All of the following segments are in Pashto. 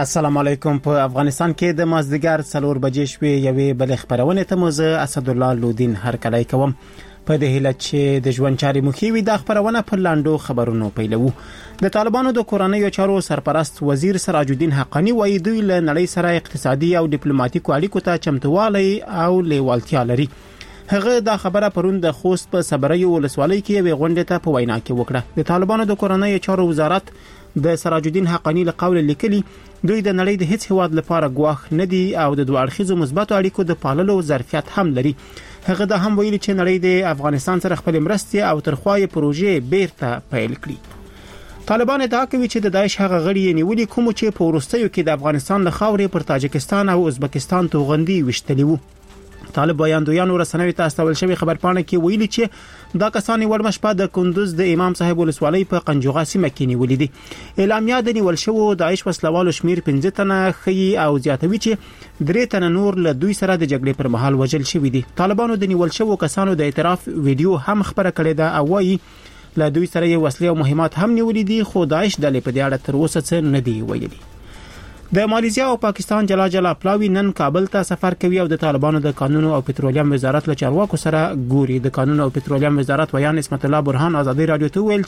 السلام علیکم. په افغانستان کې د مازدیګر 4 بجې شوې یوې بل خبرونه ته موزه اسد الله لودین هر کله کوم په دې هله چې د ژوند چاري مخې وي د خبرونه په لاندو خبرونو پیلو. د طالبانو د کورنۍ چارو سرپرست وزیر سراج الدین حقانی وایي دوی له نړۍ سره اقتصادي او ډیپلوماټیکو اړیکو ته چمتووالی او لیوالتیا لري. هغه دا خبره پرون د خوست په صبري ولسوالۍ کې یوې غونډې ته په وینا کې وکړه. د طالبانو د کورنۍ چارو وزارت د سراج الدین حقانی له قول لیکلي دوی د نړۍ د هیڅ هواد لپاره ګواښ نه دي او د دوه اړخیزو مثبتو اړیکو د پاللو ظرفیت هم لري. هغه دا هم ویلي چې نړۍ د افغانستان سره خپل مرستې او ترخوای پروژې بیرته پیل کړي. طالبان ادعا کوي چې د داعش هغه غړي نیولي کوم چې په وروستیو کې د افغانستان له خاورې پر تاجکستان او ازبکستان توغندي وشتلی وو. طالب بیانویانو رسنوي ته استول شوی خبرپاڼه کې ویلي چې دا کسانی وړمش په د کندوز د امام صاحب ولسوالۍ په قنجوغا سیمه کې نیولې دي. اعلامیه د نیول شوو داعش وسلوالو شمیر 15 تنه خي او زیاتوي چې 3 تنه نور له دوی سره د جګړې پر مهال وژل شوی دي. طالبانو د نیول شوو کسانو د اعتراف ویډیو هم خبره کړې ده او وايي له دوی سره یې وسلې او مهمات هم نیولې دي خو داعش ډلې په دې اړه تر اوسه څه نه دی ویلي. د مالیزیا او پاکستان جلا پلاوی نن کابل ته سفر کوي او د طالبانو د قانون او پټرولیم وزارت له چارواکو سره ګوري. د قانون او پټرولیم وزارت ویان اسمت الله برهان ازادي رادیو ته ویل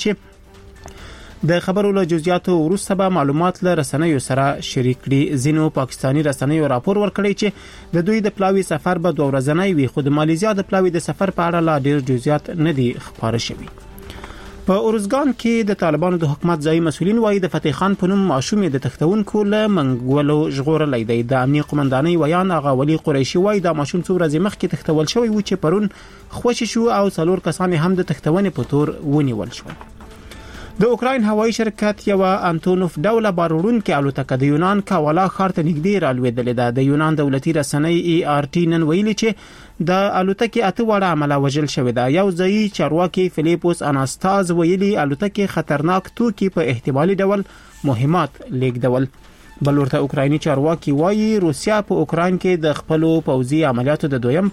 چې د خبرو له جزئیاتو وروسته به معلومات له رسنیو سره شریک کړي. زینو پاکستانی رسنیو راپور ورکړی چې د دوی د پلاوی سفر به 2 ورځې وي خو د مالیزیا د پلاوی د سفر په اړه لا ډیر جزئیات نه دي خبره شوي. په اورزګان کې د طالبانو د حکومت ځای مسولین وایي د فتح خان په نوم ماشوم د تختونکو له منګولو ژغورلې دی. د امنیه قومندانۍ ویان هغه ولی قریشي وایي د ماشوم څو ورځې مخکې تختول شوی و چې پرون خوشی شو او 4 کسان هم د تختونې په تور ونیول شول. د اوکراین هوایي شرکت یو انټونوف ډوله بارورونکو الوتکه د یونان کاوالا ښار ته نږدې رالوېدلې ده. د یونان دولتي رسنۍ ERT نن ویلي چې د الوتکې 8 وړه عمله وژل شوې ده. یو ځایي چارواکي فلیپوس اناستاز ویلي الوتکې خطرناک توکي په احتمالي ډول مهمات لیږدول. بل ورته اوکرایني چارواکي وایي روسیا په اوکراین کې د خپل پوځي عملیاتو د دویم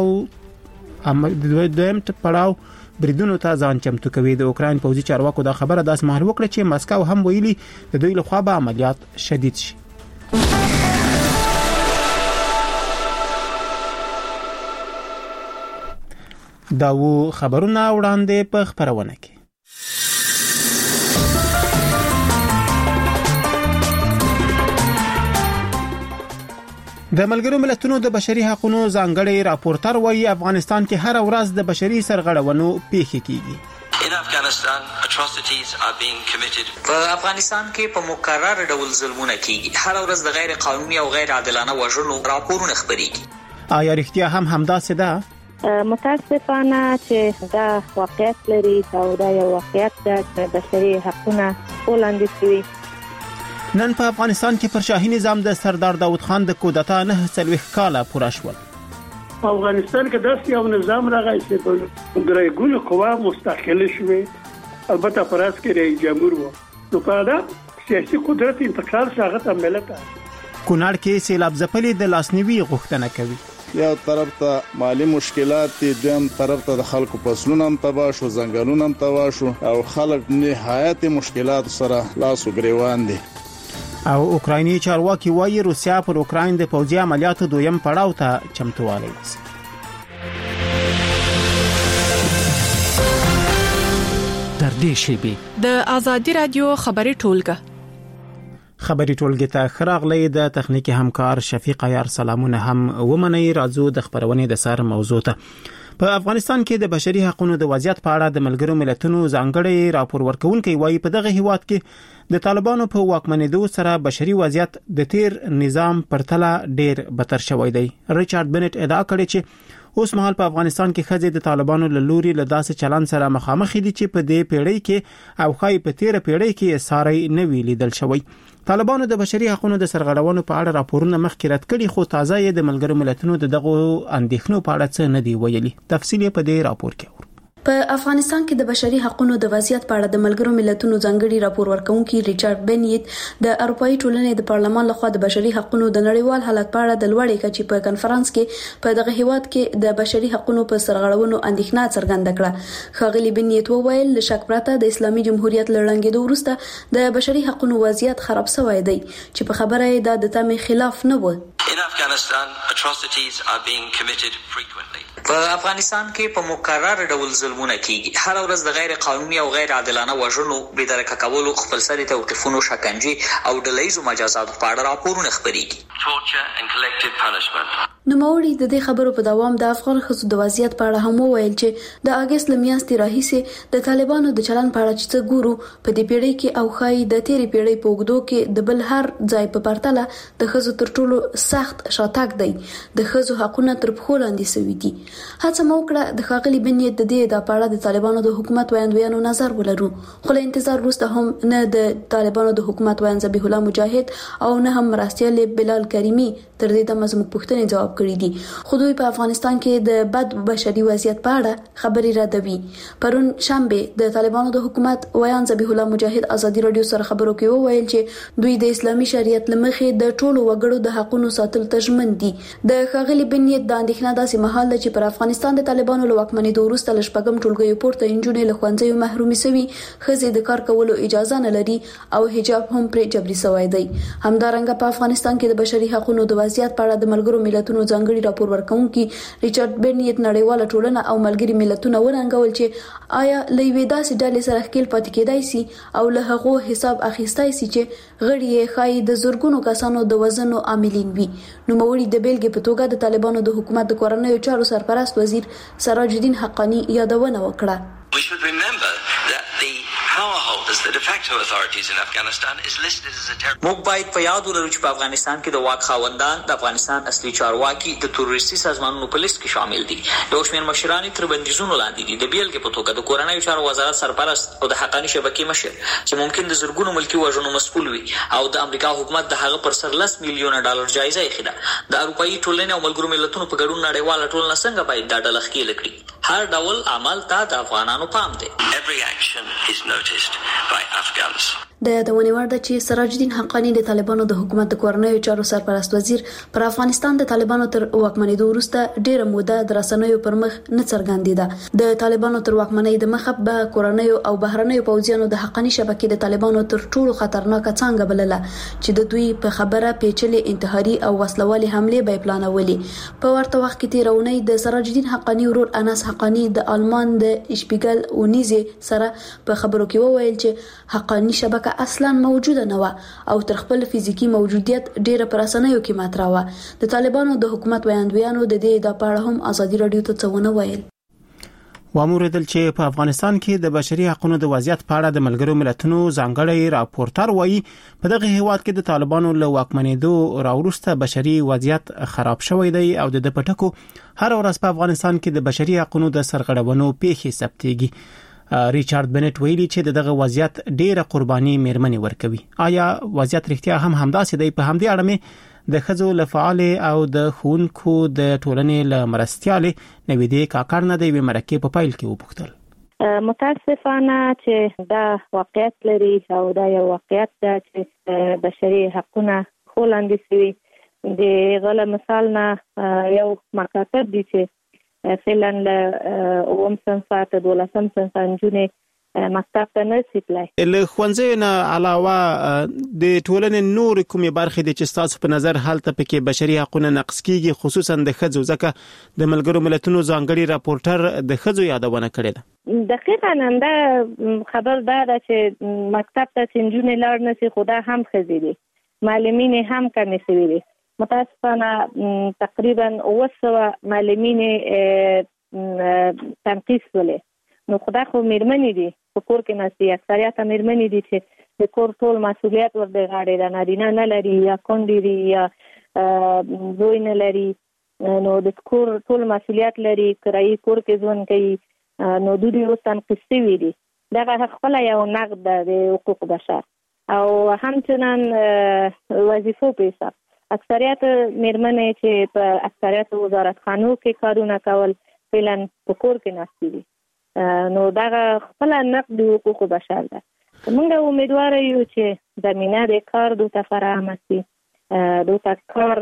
پړاو بریدونو ته ځان چمتو کوي. د اوکراین پوځي چارواکو دا خبره داس مهال وکړه چې مسکو هم ویلي د دوی لخوا به عملیات شدید شي. دا و خبرونه وړاندې په خبرونه کې. د ملګرو ملتونو د بشري حقوقو ځانګړي راپورټر وایي افغانستان کې هر ورځ د بشري سرغړونو پیښې کیږي. په افغانستان کې په مکرر ډول ظلمونه کیږي. هر ورځ د غیر قانوني او غیر عادلانه وژنو راپورونه خبريږي. آیا رښتیا هم همداسې ده؟ متاسفانه چې دا واقعیت لري او دا یو واقعیت ده چې بشري حقوقونه وړاندې شوي. نن په افغانستان کې پر شاهي نظام د سردار داود خان د کودتا 9 کاله پوره شول. افغانستان کې داسې یو نظام راغی چې په درېګونو قوا مستقل شوه. البته پراس کې رئیس جمهور وو. نو په دا سیاسي قدرت انتقال شاغه ته ملت. کونړ کې سیلاب ځپلې د لاسنیوي غوښتنه کوي. یو طرف ته مالی مشکلات دي، دویم طرف ته د خلکو فصلونه هم تباه شو، ځنګلونه هم تباه شو او خلک نهایت مشکلات سره لاس وګریوان دي. او اوکرایني چارواکي وایي روسیا پر اوکراین د پوځي عملیاتو دویم پړاو ته چمتووالی نیسي. در دې شیبې د آزادي رادیو خبري ټولګه ته خراغلی د تخنیکی همکار شفیق عیار سلامونه هم ومني. راځو د خبرونې د سر موضوع ته. په افغانستان کې د بشري حقوقو د وضعیت په اړه د ملګرو ملتونو ځانګړي راپور ورکونکي وایي په دغه هیواد کې د طالبانو په واکمنېدو سره بشري وضعیت د تیر نظام پرتله ډیر بدتر شوی دی. ریچارډ بنټ ادعا کړې چې اوس مهال په افغانستان کې خځې د طالبانو له لوري له داسې چلن سره مخامخ دي چې په دې پیړۍ کې او خای په تیر پیړۍ کې ساري نه ویلیدل شوی. طالبانو د بشري حقوقو د سرغړونو په اړه راپورونه مخکې رد کړي خو تازه یې د ملګرو ملتونو دغه اندېښنو په اړه څه نه دی ویلي. تفصیل په دې راپور کې په افغانستان کې د بشري حقوقو د وضعیت په اړه د ملګرو ملتونو ځانګړي راپور ورکونکي ریچارډ بنیت د اروپאי ټولنې د پارلمان لخوا د بشري حقوقو د نړیوال حالت په اړه د لوړې کچې په کنفرانس کې په دغه هیواد کې د بشري حقوقو په سرغړونو اندېښنه څرګنده کړه. ښاغلي بنیت وویل ل شک پرته د اسلامي جمهوریت لړنګېدو وروسته د بشري حقوقو وضعیت خراب شوی دی چې په خبره یې د تمې خلاف نه و. In Afghanistan, atrocities are being committed frequently. په افغانستان کې په مکرر ډول ظلمونه کیږي. هر ورځ د غیر قانوني او غیر عادلانه وژنو، بې درکه کولو، خپلسري توقیفونو، شکنجې او ډلهییزو مجازاتو په اړه راپورونه خپرېږي. Torture and collective punishment. نوموړي د دې خبرو په دوام د افغان ښځو د وضعیت په اړه هم وویل چې د اگست میاشتې راهیسې د طالبانو د چلن په اړه چې ګورو په دې پیړۍ کې او خای د تیرې پیړۍ په اوږدو کې د بل هر ځای په پرتله د ښځو تر ټولو سخت شاتګ دی. د ښځو حقوقونه تر پښو لاندې شوي دي. هڅه مو وکړه د ښاغلي بنیت د دې د پاړه د طالبانو د حکومت وړاندوینو نظر ولرو، خو له انتظار وروسته هم نه د طالبانو د حکومت وړاندې ذبیح الله مجاهد او نه هم مرستیال بلال کریمی تر دې دمه زموږ پوښتنې جواب کړي دي. خو دوی په افغانستان کې د بد بشري وضعیت په اړه خبري ردوي. پرون شنبه د طالبانو د حکومت ویان ذبیح الله مجاهد ازادي رادیو سره خبرو کې وویل چې دوی د اسلامي شریعت لمخې د ټولو وګړو د حقوقو ساتل ته ژمن دي. د ښاغلي بنیت د اندېښنه داسې مهال ده چې پر افغانستان د طالبانو له واکمنېدو وروسته له شپږم ټولګیو پورته نجونې له ښوونځیو محرومې شوي، ښځې د کار کولو اجازه نه لري او حجاب هم پرې جبري شوی دی. همدارنګه په افغانستان کې د بشري حقوقو د وضعیت په اړه د ملګرو ملتونو ځانګړي راپور ورکونکي ریچارډ بنیت نړیواله ټولنه او ملګري ملتونه ورنګول چې آیا لوی داسې ډلې سره ښکیل پاتې کېدای شي او له هغو حساب اخیستای شي چې غړي یې خای د زورګونو کسانو د وزنو عاملین وي. نوموړي د بیلګې په توګه د طالبانو د حکومت د کورنیو چارو سرپرست وزیر سراج الدین حقانی یادونه وکړه. We should remember that the power holders, the de facto authorities in Afghanistan is listed as a terrorist. موږ باید په یاد ولرو چې په افغانستان کې د واک خاوندان د افغانستان اصلي چارواکي د تروریستي سازمانونو په لیست کې شامل دي. یو شمېر مشران تر بندیزونو لاندې دي. د بیلګې په توګه د کورنیو چارو وزارت سرپرست او د حقانی شبکې مشر چې ممکن د زرګونو ملکي وژنو مسؤل وي، او د امریکا حکومت د هغه پر سر $10 میلیونه جایزه یې خېده. د اروپאי ټولنې او ملګرو ملتونو په ګډون نړیواله ټولنه څنګه باید دا ډله ښکېله کړي؟ هر ډول عمل ته د افغانانو پام دی. Every action is noticed by Afghans. د یادونې وړ ده چې سراج الدین حقانی د طالبانو د حکومت د کورنیو چارو سرپرست وزیر پر افغانستان د طالبانو تر واکمنېدو وروسته ډېره موده د رسنیو پر مخ نه څرګندېده. د طالبانو تر واکمنۍ د مخه به کورنیو او بهرنیو پوځیانو د حقانی شبکې د طالبانو تر ټولو خطرناکه څانګه بلله چې د دوی په خبره پیچلې انتحاري او وسلوالي حملې به پلانولې. په ورته وخت کې تیرونی د سراج الدین حقانی ورور انس حقانی د آلمان د اشپیګل اونیزه سره په خبرو کې وویل چې حقانی شبکه اصلا موجوده نه و او تر خپل فزیکی موجودیت ډیره پر رسنیو کې ماتراوه. د طالبانو د حکومت وړاندوینو د دې د پاړه هم ازادي رادیو ته څونه ویل. واموردل چې په افغانستان کې د بشري حقوقو د وضعیت په اړه د ملګرو ملتونو ځانګړي راپورټر وایي په دغه هیواد کې د طالبانو له واکمنېدو راوروسته بشري وضعیت خراب شوی دی او د پټکو هر ورځ په افغانستان کې د بشري حقوقو د سرغړونو پیښې ثبتېږي. ریچارډ بنیت ویلي چې دغه وضعیت ډیره قرباني میرمنې ورکوي. آیا وضعیت رښتیا هم همداسې دی؟ په همدې اړه مې د ښځو له فعال او د ښوونکو د ټولنې له مرستیالې نویدې کاکړ نه د یوې مرکې په پیل کې وپوښتل. متاسفانه چې دا واقعیت لري او دا یو واقعیت ده چې بشري حقوقونه خولاندې شوي. د غله مثال نه یو مکاتب دي چې فعلا اوم صنفه ته 12م صنفه نجونې مکتب ته نه شي تلای. له ښوونځیو نه علاوه د ټولنې نور کومې برخې دي چې ستاسو په نظر هلته پکې بشري حقوقونه نقض کیږي، خصوصا د ښځو؟ ځکه د ملګرو ملتونو ځانګړي راپورټر د ښځو یادونه کړې ده. دقیقاً همدا خبر دا ده چې مکتب ته چې نجونې لاړ نه شي، خو دا هم ښځې دي، معلمین هم کمې شوي دي. متاسفانه تقریبا 900 معلمین تنقیص ولې. نو خدای خو میرمنې دي په کور کې ناسي، اکثریت میرمنې دي چې د کور ټول مسؤلیت ور د غاړې ده، نارینه نه لري یا کونډې دي یا زوی نه لري. نو د کور ټول مسؤلیت لري، کرایي کور کې ژوند کوي. نو دوی اوس تنقیص شوي دي. دغه خپل یو نقد ده د حقوق بشر او همچنان وظیفو په حساب اکثریت میرمنې چې په اکثریت وزارتخانو کې کارونه کول فعلا په کور کې ناستې دي. نو دا خپل نقد حقوق بشر ده. موږ امیدوار یو چې زمينه د کار د تفاهم سي د کار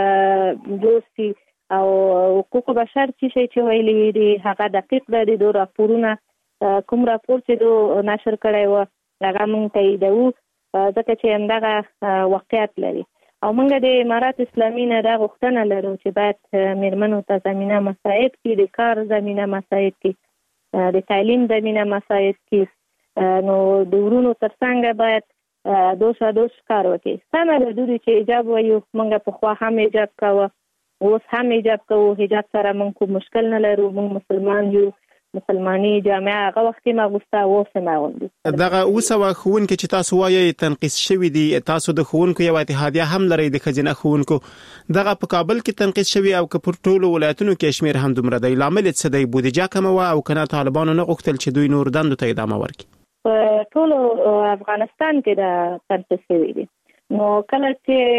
دوستي او حقوق بشر چې ویلي دي هغه دقیق دي. د راپورونه کوم راپور چې د نشر کړی و هغه موږ تاییدو ځکه چې همدغه واقعیت لري او موږ د امارات اسلامي نه دا غوښتنه لرو چې باید میرمنو ته زمينه مساعد کړي، د کار زمينه مساعد کړي، د تعلیم زمينه مساعد کړي. نو د ورونو ترڅنګ باید دوش کار وکړي. سمه ده دوی چې حجاب وایو، موږ په خوا هم حجاب کوو، اوس هم حجاب کوو. حجاب سره موږ کوم مشکل نه لرو، موږ مسلمان یو، مسلمانۍ جامعه هغه وخت کې مغوسته اوس نه وندي. دغه اوسه ښوونکي چې تاسو وایي تنقیس شوی دي، تاسو د ښوونکو یو اتحادیه هم لري د ښځینه ښوونکو، دغه په کابل کې تنقیس شوی او که پر ټولو ولایتونو کې شمیر هم دومره دی، لامل څه دی؟ بودیجه کمه وه او کنه طالبانو نه غوښتل چې دوی نور دندو ته ادامه ورکړي؟ په ټولو افغانستان کې د تنقیس شوی دي. نو کله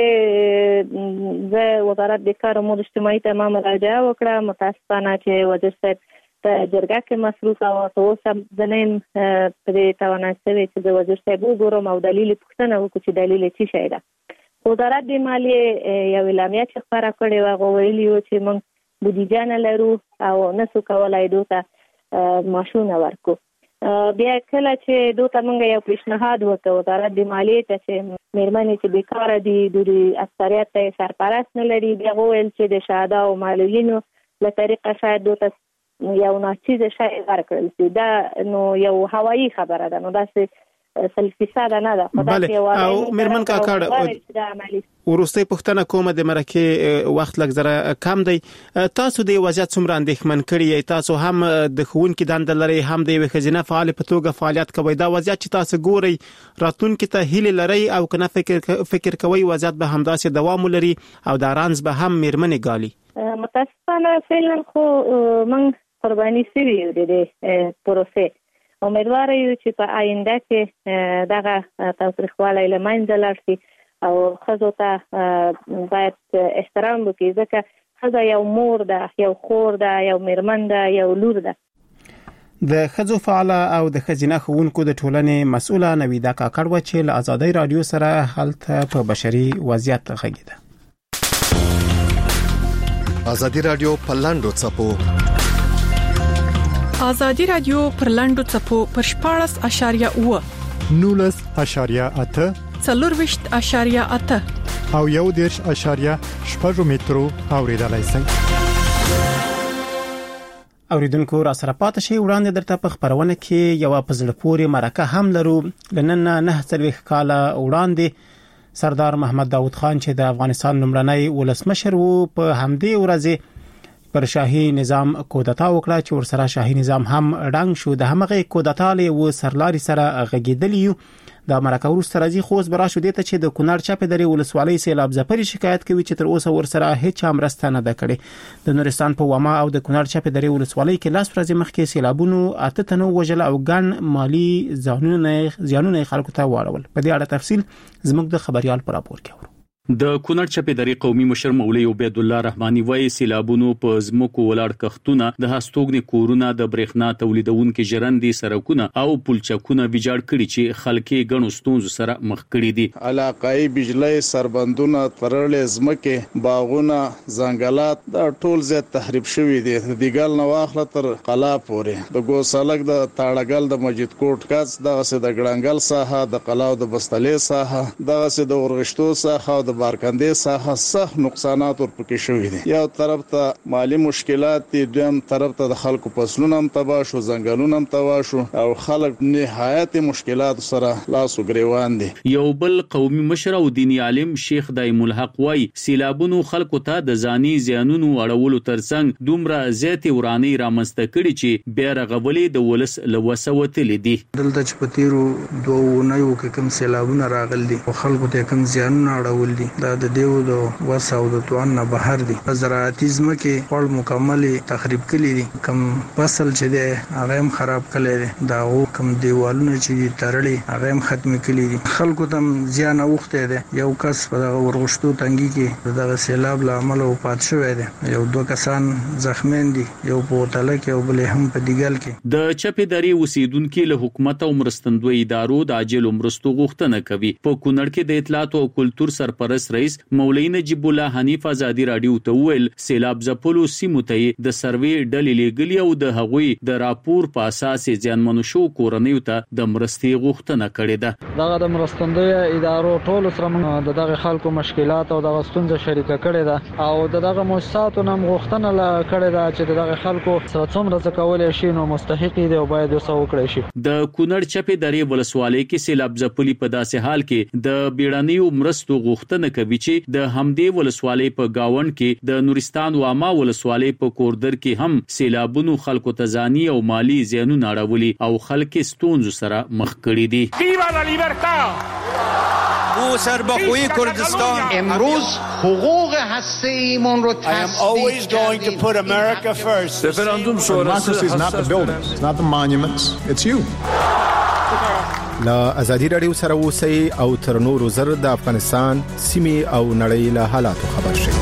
چې د وزارت د کار او امور اجتماعي ته مراجعه وکړه، متاسفانه چې وزیر صاحب په جرګه کې مصروف او اوس هم ځنیم په توانایي چې د وزیر صاحب وګورم او دلیل پوښتنه وکړو چې دلیل څه شي ده. وزارت د مالیې یو اعلامیه چې خبره کړې و، ویلي و چې موږ بودیجه نه لرو او نسو کولای دوی معاشونه ورکو. بیا کله چې دوی ته موږ یو پیشنهاد وکړو وزارت د مالیې ته چې میرمنې چې بیکاره دي د اکثریت سرپرست نه لري، بیا وویل چې د شهدا او معلولینو له طریقه شاید دوی ته یو ناچیز شای ورکړل شي. دا نو یو هوایی خبره ده، نو داسې سلفیساده نه ده. بله او میرمن کاکړ ورسته پښتنه کومه د مرکه وخت لږ زره کم دی، تاسو د وضعیت څومره اندېښمن کړی؟ تاسو هم د ښوونکي دنده لري، هم د ښځینه فعال په توګه فعالیت کوي. دا وضعیت چې تاسو ګوري راتلونکي ته هیله لري او کنه فکر کوي وضعیت به همداسې دوام ولري او دا رانز به هم میرمنې ګالي؟ متاسفانه فعلا خو موږ قرباني شوي یو د پروسې. امیدوار یو چې په آینده کې دغه تاوتریخوالی له منځه لاړ شي او ښځو ته باید احترام وکړي، ځکه ښځه یو مور ده، یو خور ده، یو میرمن ده، یو لور ده. د ښځو فعاله او د ښځینه ښوونکو د ټولنې مسؤله نویدا کاکړ و چې له ازادۍ رادیو سره هلته په بشري وضعیت غږیده. ازادي رادیو په لاندو څپو ازادي رادیو پر لاندو څپو پر 14.8 19.8 24.8 او 1.8 مترو اوریدلای شئ. اوریدونکو را سره پاتې شي وړاندې درته په خبرونه کې یو په زړه پورې مرکه هم لرو. لنن 9 کاله وړاندې سردار محمد داود خان چې د افغانستان لومړنی ولسمشر وو په همدې ورځ پر شاهي نظام کودتا وکړه چې ورسره شاهي نظام هم ډنګ شو. د همغه کودتا له سرلاري سره غږیدلی د مرکه ورسره راځي. خو زبر شو دته چې د کونړ چاپې درې ولسوالۍ سیلاب ځپري شکایت کوي چې تر اوسه ورسره هیڅ امرسته نه ده کړې. د نورستان په وما او د کونړ چاپې درې ولسوالۍ کې لاس ورځې مخکې سیلابونو 8 تنو وژل او ګڼ مالی زیانونه خلکو ته واړول. په دې اړه تفصیل زموږ د خبريال پر راپور کې د کونړ چپې درې قومي مشر مولوي عبید الله رحماني وایي سیلابونو په زمکو ولاړ کښتونه د هستوګنې کورونه د برېښنا تولیدونکو ژرندې سرکونه او پلچکونه ویجاړ کړي چې خلکو غنو ستونزو سره مخ کړي دي. علاقائی بجلی سربندونه ترړې زمکه باغونه ځنګلات د ټول زیات تخریب شوي دي. د دیګل نو واخله تر قلا پورې د ګوسالک د تاړګل د مسجد کوټ کاس دغه سه د ګړنګل ساحه د قلا او د بستلې ساحه دغه سه د ورغشتو ساحه د بارکندې ساحه سخت نقصانات ورپکې شوې دي. یو طرف ته مالی مشکلات دي، دویم طرف ته د خلکو فصلونه هم تباه شو، ځنګلونه هم تباه شو او خلک نهایت مشکلات سره لاس وګریوان دي. یو بل قومي مشر او دینی عالم شیخ دایم الحق وای سیلابونو خلکو ته د ځاني زیانونو اړولو ترڅنګ دومره زیاتې وراني رامنځته کړي چې بیا رغولې د ولس لوسه وتلې دي. دلته چې په تیرو 2 اونیو کې کوم سیلابونه راغلي او خلکو ته کوم زیانونه اړول دي دي دا د دیو د وسو د توان نه بهر دي. زراعتي ځمکې ټول مکمل تخریب کړي دي. کم فصل چې دی هغه هم خراب کړي دي. دا کم دیوالونه چې تړلي هغه هم ختم کړي دي. خلکو ته زیان اوخته دي. یو کس په ورغشتو تنګي کې د سیلاب له امله وفات شوی دی. یو دوه کسان زخمیان دي، یو په هوټل کې او بل هم په دیګل کې. د چپې درې اوسیدونکو له حکومت او مرستندوی ادارو د عاجل مرستو غوښتنه کوي. په کونړ کې د اطلاعات او کلتور سرپرست رئیس مولوی نجیب الله حنیف ازادي رادیو ته ویل سیلاب ځپلو سیمو ته د سروې ډلې لګلې او د هغوی د راپور په اساس ځانمنو شو کورنیو ته د مرستې غوښتنه کړې ده. دغه د مرستندوی ادارو ټول سره دغه خلکو مشکلات او دغه ستونزې شریکه کړې ده او دغه مؤسساتو نم غوښتنه کړې ده چې دغه خلکو سره څومره ځکولې شي نو مستحق دي او باید وسو وکړي شي. د کونړ چپې درې ولسوالۍ کې سیلاب ځپلي په داسې حال کې د بیړنیو مرستو غوښتنه کوي چې د همدې ولسوالۍ په گاوند کې د نورستان واما ولسوالۍ په کوردر کې هم سیلابونو خلکو ته ځاني او مالی زیانونه اړولي او خلک ستونزو سره مخ کړي دي. او سربخوی کردستان امروز حقوق هسته‌ایمون رو I am always going to put America first. Referendum sonrası is not the buildings, it's not the monuments, it's you. لا ازادي رادیو سره اوسئ او تر نورو زر د افغانستان سیمې او نړۍ له حالاتو خبر شئ.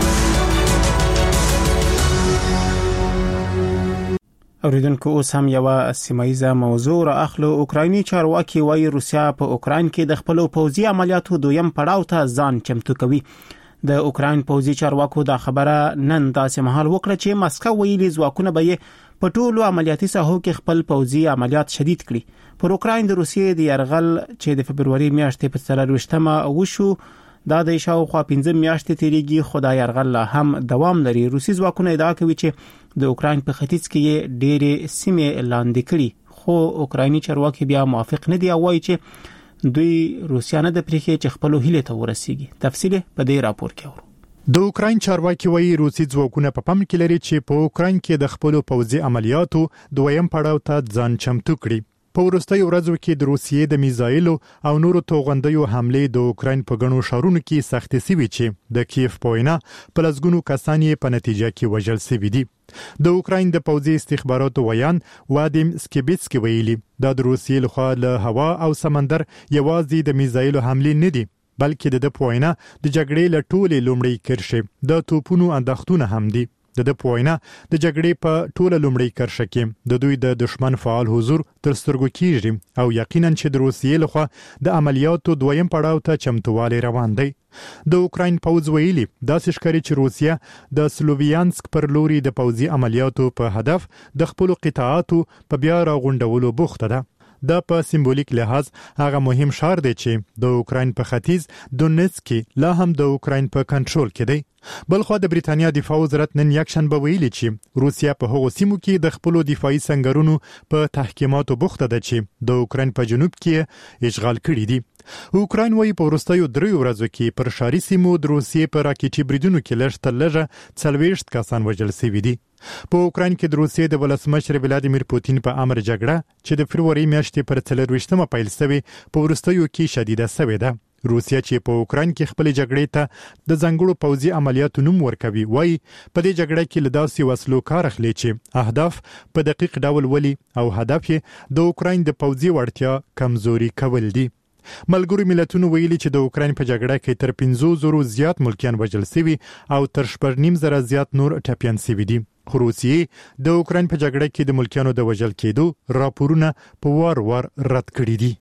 اوریدونکو اوس هم یو سیمایزه موضوع را اخلو. اوکرایني چارواکي وايي روسیا په اوکراین کې د خپل پوځي عملیاتو دویم پړاو ته ځان چمتو کوي. د اوکراین پوځي چارواکو دا خبره نن داسې مهال وکړه چې مسکو ویلي ځواکونه به په ټولو عملیاتي ساحو کې خپل پوځي عملیات شدید کړي. پر اوکراین د روسیې د یرغل چې د فبرवरी میاشتې په 23مه وشو دا د شاوخوا 15 میاشتې تیریږي. خدای یرغل هم دوام لري. روسي ځواکونه ادعا کوي چې د اوکراین په ختیځ کې ډېرې سیمې لاندې کړي، خو اوکرایني چارواکي بیا موافق نه دي او وایي چې دوی روسیا نه د پریخي چې خپل هیله ته ورسیږي. تفصیل په دې راپور کې اورو. د اوکراین چارواکي وایي روسي ځواکونه په پام کې لري چې په اوکراین کې د خپل پوځي عملیاتو دویم پړاو ته ځان چمتو کړي. په وروستیو ورځو کې د روسیې د میزایلو او نورو توغندیو حمله د اوکراین په غنو شهرونو کې سختې سوي چې د کیف پوینا په لږونو کسان یې په نتیجه کې وژل سوي دي. د اوکراین د پوځي استخباراتو ویان وادیم سکیبیتسکی ویلي دا د روسیې لخوا له هوا او سمندر یوازې د میزایلو حمله نه دي بلکې د پوینا د جګړې له ټولې لومړی کرښې د توپونو انداختونه هم دي. د پوینا د جګړې په ټوله لومړی کرښه کې د دوی د دشمن فعال حضور تر سترګو کیږي او یقینا چې د روسیې لخوا د عملیاتو دویم پړاو ته چمتووالی روان دی. د اوکراین پوځ ویلي داسې ښکاري چې روسیا د سلوویانسک پر لوري د پوځي عملیاتو په هدف د خپل قطاعاتو په بیا راغونډولو بوخته ده. دا په سمبولیک لحاظ هغه مهم ښار دی چې د اوکراین په ختیځ دونیتسک لا هم د اوکراین په کنټرول کې دی. بلخو د بریتانیا دفاع وزارت نن یکشنبه ویلي چې روسیا په هغو سیمو کې د خپل دفاعي سنگرونو په تحکیماتو بوخته ده چې د اوکراین په جنوب کې اشغال کړي دي. اوکراین وايي په وروستیو 3 ورځو کې پر شاري سیمو د روسیې په راکېټي بریدونو کې لږ تر لږه 40 کسان وژل شوي دي. په اوکراین کې د روسیې د ولسمشر ولادیمیر پوتین په امر جګړه چې د فبرवरी میاشتې پر 24مه پیل شوې په وروستیو کې شدیده شوې ده. روسیا چې په اوکراین کې خپل جګړې ته د ځنګړو پوځي عملیاتو نوم ورکوي وایي په دې جګړه کې له داسې وسلو کار اخلي چې اهداف په دقیق ډول ولي او هدف یې د اوکراین د پوځي وړتیا کمزوري کول دي. ملګرو ملتونو ویلي چې د اوکراین په جګړه کې تر 500 زیات ملکیان وژل شوي او تر 9.5 زیات نور ټپیان شوي دي. خو روسیې د اوکراین په جګړه کې د ملکیانو د وژل کېدو راپورونه په وار رد کړي دي.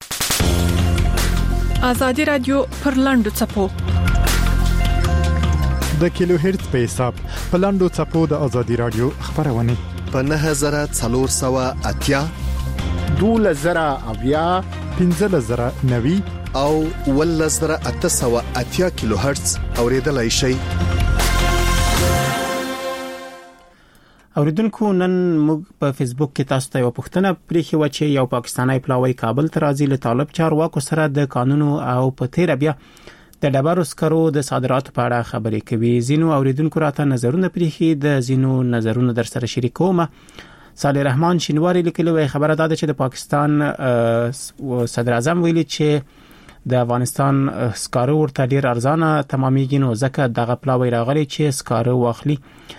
ازادي رادیو پر لاندو چپو د کیلو هرتز په حساب په لاندو چپو د ازادي رادیو خبرونه په 9480 2000 1590 او 1880 کیلو هرتز اوریدلای شئ. اوریدونکو نن موږ په فیسبوک کې تاسو ته یو پوښتنه پریښې و چې یو پاکستانی پلاوی کابل ته راځي له طالب چارواکو سره د قانونو او په تیر بیا د ډبرو سکرو د صادراتو په اړه خبرې کوي. زینو اوریدونکو راته نظرونه پریښي د زینو نظرونه در سره شریکوم. صالح رحمان شینواری لیکلی وی خبره ده چې د پاکستان صدر اعظم ویلي چې د افغانستان سکاره ورته ډیر ارزانه تمامېږي نو ځکه دغه پلاوی راغلي چې سکاره واخلي.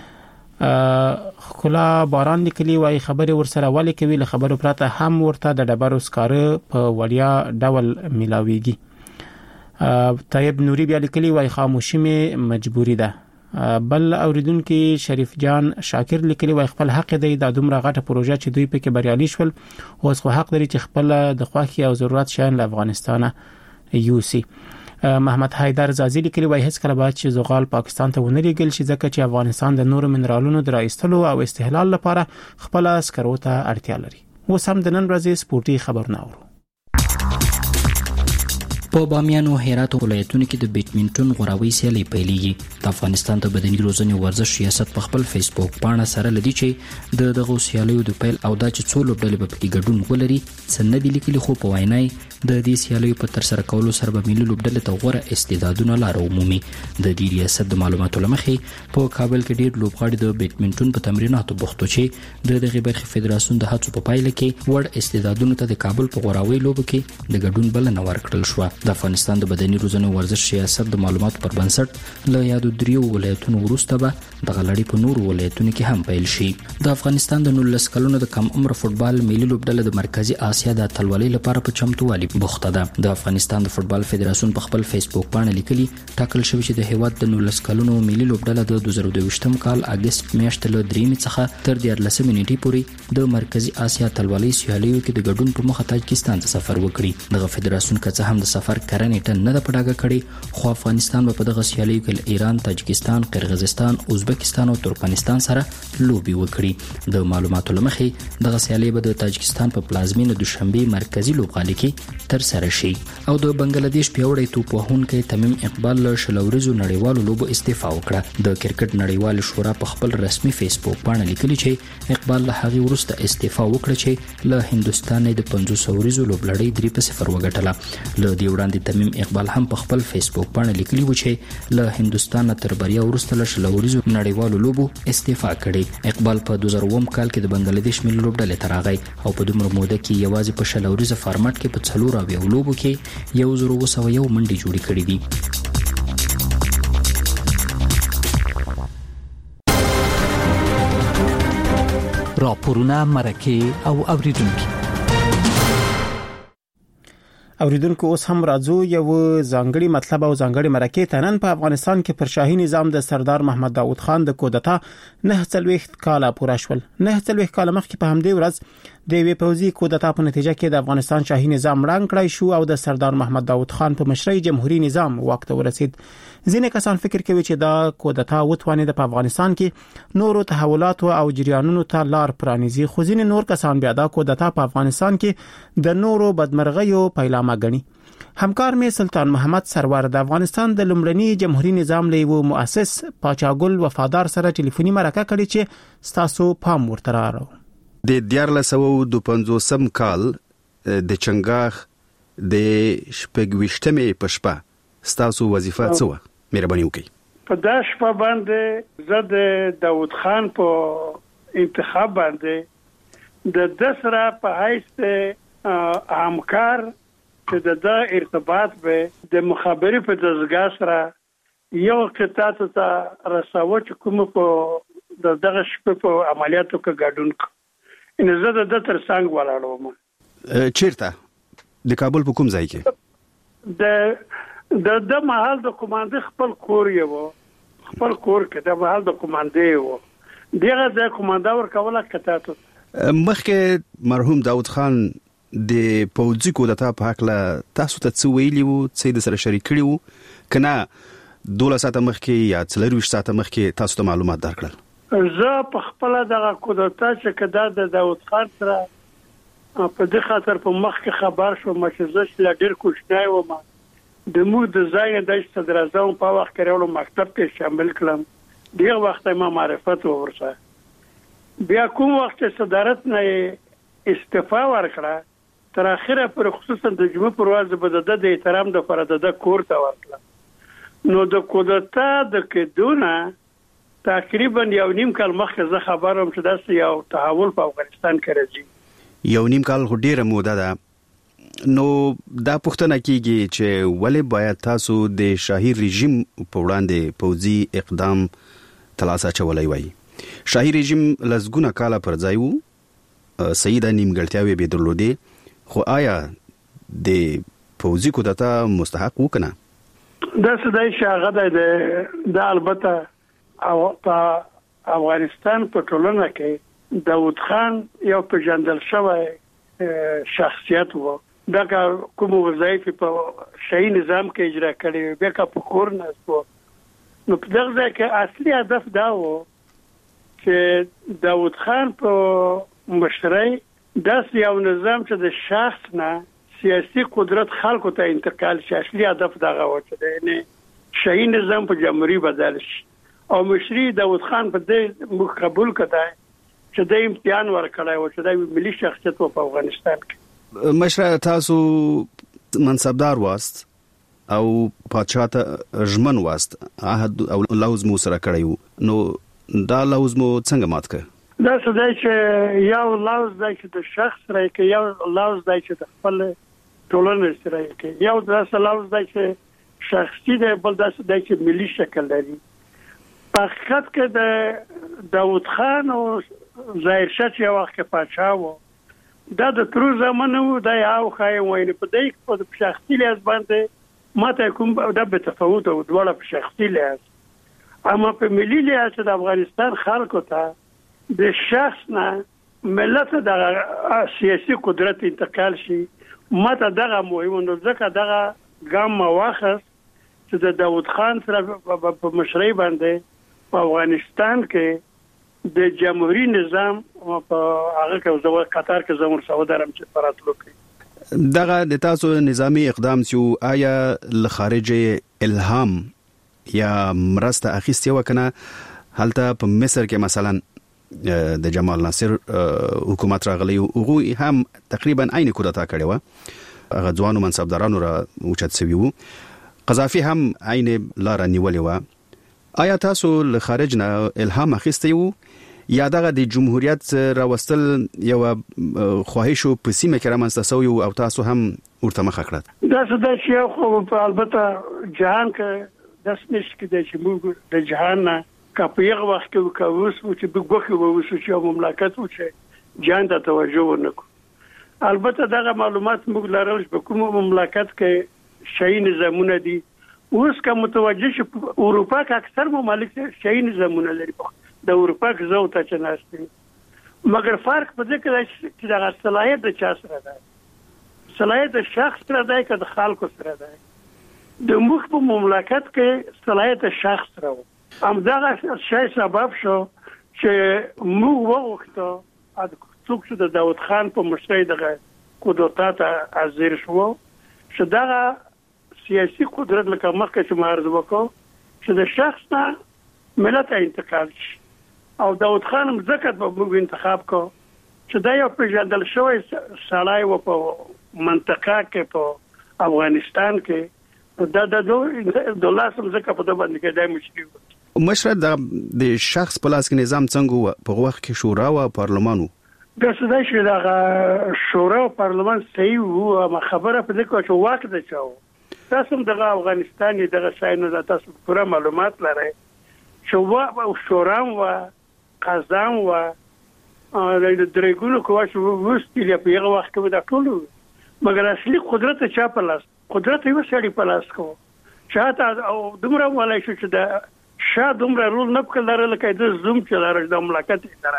خلا باران لیکلي وای خبره ورسره ولې کوي له خبرو پرته هم ورته د ډبرو سکاره په وړیا ډول ملاويږي. طيب نوري بیا لیکلي وای خاموشي می مجبوری ده. بل اوریدونکو شریف جان شاکر لیکلي وای خپل حق دی د دومره غټه پروژه چې دوی پکې بریالي شول اوس خو حق لري چې خپل د خواخي او ضرورت شین له افغانستانه یوسي. محمد حیدر زازی لیکلي وای هیڅ کله باید چې زغال پاکستان ته ونريګل شي ځکه چې افغانستان د نورو منرالونو د راایستلو او استحلال لپاره خپل سکرو ته اړتیا لري. اوس هم د نن ورځې سپورتي خبرونه اورو. په بامیان او هرات ولایتونو کې د بیډمنټن غوراوي سیالي پیلېږي. د افغانستان د بدني روزنې ورزش ریاست په خپل فیسبوک پاڼه سره لدی چې دغه سیالیو د پیل او د څو لوبډلې په کې ګډون ولري سند لیکلي خو په وینای د دې سیالیو په تر سره کولو سره به ملي لوبډلې ته غوړه استعدادونه لاره عمومي. د دې ریاست د معلوماتو لمخې په کابل کې ډېر لوبغاړي د بیډمنټن په تمریناتو بوختو چې د دغه برخې فدراسیون د هڅو په پایله کې وړ استعدادونو ته د کابل په غوراوي لوبو کې د ګډون بلنه ورکړل شو. د افغانستان د بدني روزنې ورزش ریاست د معلوماتو پر بنسټ له یادو دریو ولایتونو وروسته به د غلړی په نورو ولایتونو کې هم پیل شي. د افغانستان د 19 کلونو د کم عمر فوتبال ملي لوبډله د مرکزی اسیا د اتلولۍ لپاره په چمتووالي بوخته ده. د افغانستان د فوتبال فدراسیون په خپل فیسبوک باندې لیکلي ټاکل شوی چې د هیواد د 19 کلونو ملي لوبډله د 2022م کال اگست میاشتې له 3 څخه تر 14 نیټې پورې د مرکزی اسیا اتلولۍ سیالیو کې د ګډون په مخه تاجکستان ته سفر وکړي. دغه فدراسیون کڅه هم د سفر کرنې نه د پډاګه کړي خو افغانستان په دغه سیالیو کې ایران، تاجکستان، قرغیزستان، ازبکستان او ترکمنستان سره لوبي وکړي. د معلوماتو لمخې دغه سیالي به د تاجکستان په پلازمینه دوشنبه مرکزی لوبغالي کې تر سره شي. او د بنگلاديش پیوړی توپ وهونکی تمیم اقبال له شلوريزو نړیوالو لوبو استعفا وکړه. د کرکټ نړیوال شورا په خپل رسمي فیسبوک باندې لیکلي چې اقبال له هغه وروسته استعفا وکړه چې له هندستان د 500 وريزو لوبلړۍ 3-0 وګټله. له دې وړاندې تمیم اقبال هم په خپل فیسبوک باندې لیکلي و چې له هندستان تر بریا وروسته له شلوريزو نړیوالو لوبو استعفا کړي. اقبال په 2009 کال کې د بنگلاديش ملي لوبډلې ته راغی او په دومره موده کې یوازې په شلوريزه فارمټ کې په 4 لوبو کې 1,201 منډې جوړې کړې دي. راپورونه مرکه او اوریدونکو اوریدونکو اوس هم راځو یو ځانګړي مطلب او ځانګړي مرکه ته. نن په افغانستان کې پر شاهي نظام د سردار محمد داود خان د کودتا 49 کال پوره شول. 49 کال مخکې په همدې ورځ د وی پوزي کودتا په نتیجه کې د افغانستان شاهي نظام ړنګ کړی شو او د سردار محمد داود خان په مشرۍ جمهوریت نظام واک ته ورسید. ځینې کسان فکر کوي چې دا کودتا وتوانید په افغانستان کې نورو تحولات او جریانونو ته لار پرانیزي، خو ځینې نور کسان بیا دا کودتا په افغانستان کې د نورو بدمرغیو پیلامه ګڼي. همکار می سلطان محمد سرور د افغانستان د لومړني جمهوریت نظام لیو مؤسس پاچاګل وفادار سره ټلیفوني مرکه کړې چې ستاسو پام ورته راغو. د 1950 کال د چنګاخ د شپږويشتمې په شپه ستاسو وظیفه څه و؟ مهرباني وکړئ. په دا شپه باندې زه د داود خان په انتخاب باندې د دسره په حیث همکار چې د ارتباط به د مخابري په دزګا سره یو قطعه ته رساو چې کوم په دغه شپه په عملیاتو کې ګډون کو. ان زه د تر څنګ ولاړم. چیرته؟ د کابل په کوم ځای کې؟ د محل د کمانډي خپل کور یو، خپل کور کې د محل د کمانډي یو. دغه د کمانډا ورکوله کتاتو. مخکې مرحوم داود خان د پوځي کودتا په حق له تاسو ته څه ویلی وو، څه د سره شریک کړی وو کنه 12 ساعته مخکې یا 24 ساعته مخکې تاسو ته معلومات درکړل؟ زه په خپل دغه کودتا چې کدا د داود خان سره په دې خاطر په مخ کې خبر شو چې زه ډېر کوښښ وم د مو د ځای د صدر اعظم په وخت کې ورو مکتب کې شامل کړم. ډېر وخت ما معرفت ورسره بیا کوم وخت صدارت نه استعفا ورکړه تر اخره پر خصوصا د جمعې پر ورځ به د احترام د فرد د کور ته ورکړه. نو د کودتا د کډونه تقریبا 1.5 کال مخکې زه خبروم چې داسې یو تحول په افغانستان کې راځي. 1.5 کال ډیره موده ده. نو دا پوښتنه کیږي چې ولې باید تاسو د شاهي رژیم په وړاندې پوځي اقدام تلاسه چولای وای. شاهي رژیم لزګونه کاله پر ځای وو، سیده نیمګړتیاوي به درلودې، خو آیا د پوځي کودتا مستحق وکنه؟ دا سدای شاغه د البته او په افغانستان په ټولنه کې داوود خان یو پیژندل شوی شخصیت وو. دا کوم وظایف په شاهي نظام کې اجرا کړي، بیا کا په کور نه وو. نو په دغه ځای کې اصلي هدف دا وو چې داوود خان په مشرۍ داسې یو نظام چې د شخص نه سیاسي قدرت خلکو ته انتقال شي. اصلي هدف دا و چې نه شاهي نظام په جمهوریت بدل شي او مشري داوود خان په دې قبول کړای چې د امتحان ورکړای و چې د ملي شخصیت په افغانستان کې. مشره تاسو منصبدار واست او پادشاه ته ژمن واست، عهد او لوز مو سره کړیو، نو دا لوز مو څنګه مات کړ؟ دا څه دی چې یو لوز دی چې د شخص سره کې، یو لوز دی چې د خپل ټولنې سره کې، یو دا لوز دی چې شخصي دی، بل دا دی چې ملي شکل لري. په حقیقت کې د داوود خان او ظاهر شاه چې وخت کې پادشاه وو، دا د تر زمانه وو، دا یو خای ویني په دې په شخصي لحاظ باندې ماته کوم دا به تفاوت او ډول په شخصي لحاظ، اما په ملي لحاظ د افغانستان خلکو ته د شخص نه ملت د سیاسي قدرت انتقال شي، ماته دغه مهمه نو ځکه دغه ګام واخص چې د داوود خان سره په مشرۍ باندې په افغانستان کې د جمهوریت نظام په هغه کې زو قطر کې زموږ سعودي عرب چې پراتلو کې دغه د تاسو نظامی اقدام چې آیا له خارجه الهام یا مرسته اخیسته وکنه؟ هلته په مصر کې مثلا د جمال ناصر حکومت راغلی او هم تقریبا عین کودتا کړي و، هغه ځوانو منصبدارانو را اوچت سوي وو، قذافي هم عین لار نیولې و. آیا تاسو له خارج نه الهام اخیسته وو یا دغه د جمهوریت راوستل یو خواهش او پسیمه کې رامنځته شوی او تاسو هم ورته مخ کړل؟ دا څه د شیخ خو البته جهان کې د سنش کې د چې د جهان نه کاپیغه وخت کې کووس چې بګوخه ووس چې مملکت و چې جهان ته توجه ونکړو. البته دغه معلومات موږ لرل چې کوم مملکت کې شاهي نظامونه دي، اوس که متوجه شي اروپا کې اکثر ممالک شاهي نظامونه لري، د اروپا کې زو ته چې ناشته، مګر فرق په دې کې چې د صلاحیت د چا سره ده، صلاحیت د شخص سره ده که د خلکو سره ده. د موږ په مملکت کې صلاحیت د شخص سره و، همدغه شی سبب شو چې موږ وغوښتو څوک چې د داوود خان په مشرۍ دغه کودتا ته حاضر شو چې دغه سیاسي قدرت لکه مخکې چې معرض وکړو چې د شخص نه ملت انتقال شي، او داوود خان هم ځکه په موږ انتخاب کو چې دا یو پیژندل شوی سړی و په منطقه کې په افغانستان کې، دا د لاسم ځکه په دې باندې کې دای مشري و. مشره د شخص په لاس کې نظام څنګه و؟ په وخت کې شورا او پارلمان و. دا څه دی چې دا شورا او پارلمان صحیح وو، اما خبره په دې کې چې واک د چاو تاسو دغه افغانستان دغه شاینو د تاسو پوره معلومات لرئ چې شورا و قزام و د درېګونو کوښ وستیل په هغه وخت کې دا ټول، مګر اصلي قدرت چا په لاس، قدرت یو سړي په لاس کو چاته او دومره ولای شو چې دا شاه دومره رول نه کړل لکه د زوم چې لاره د مملکت اداره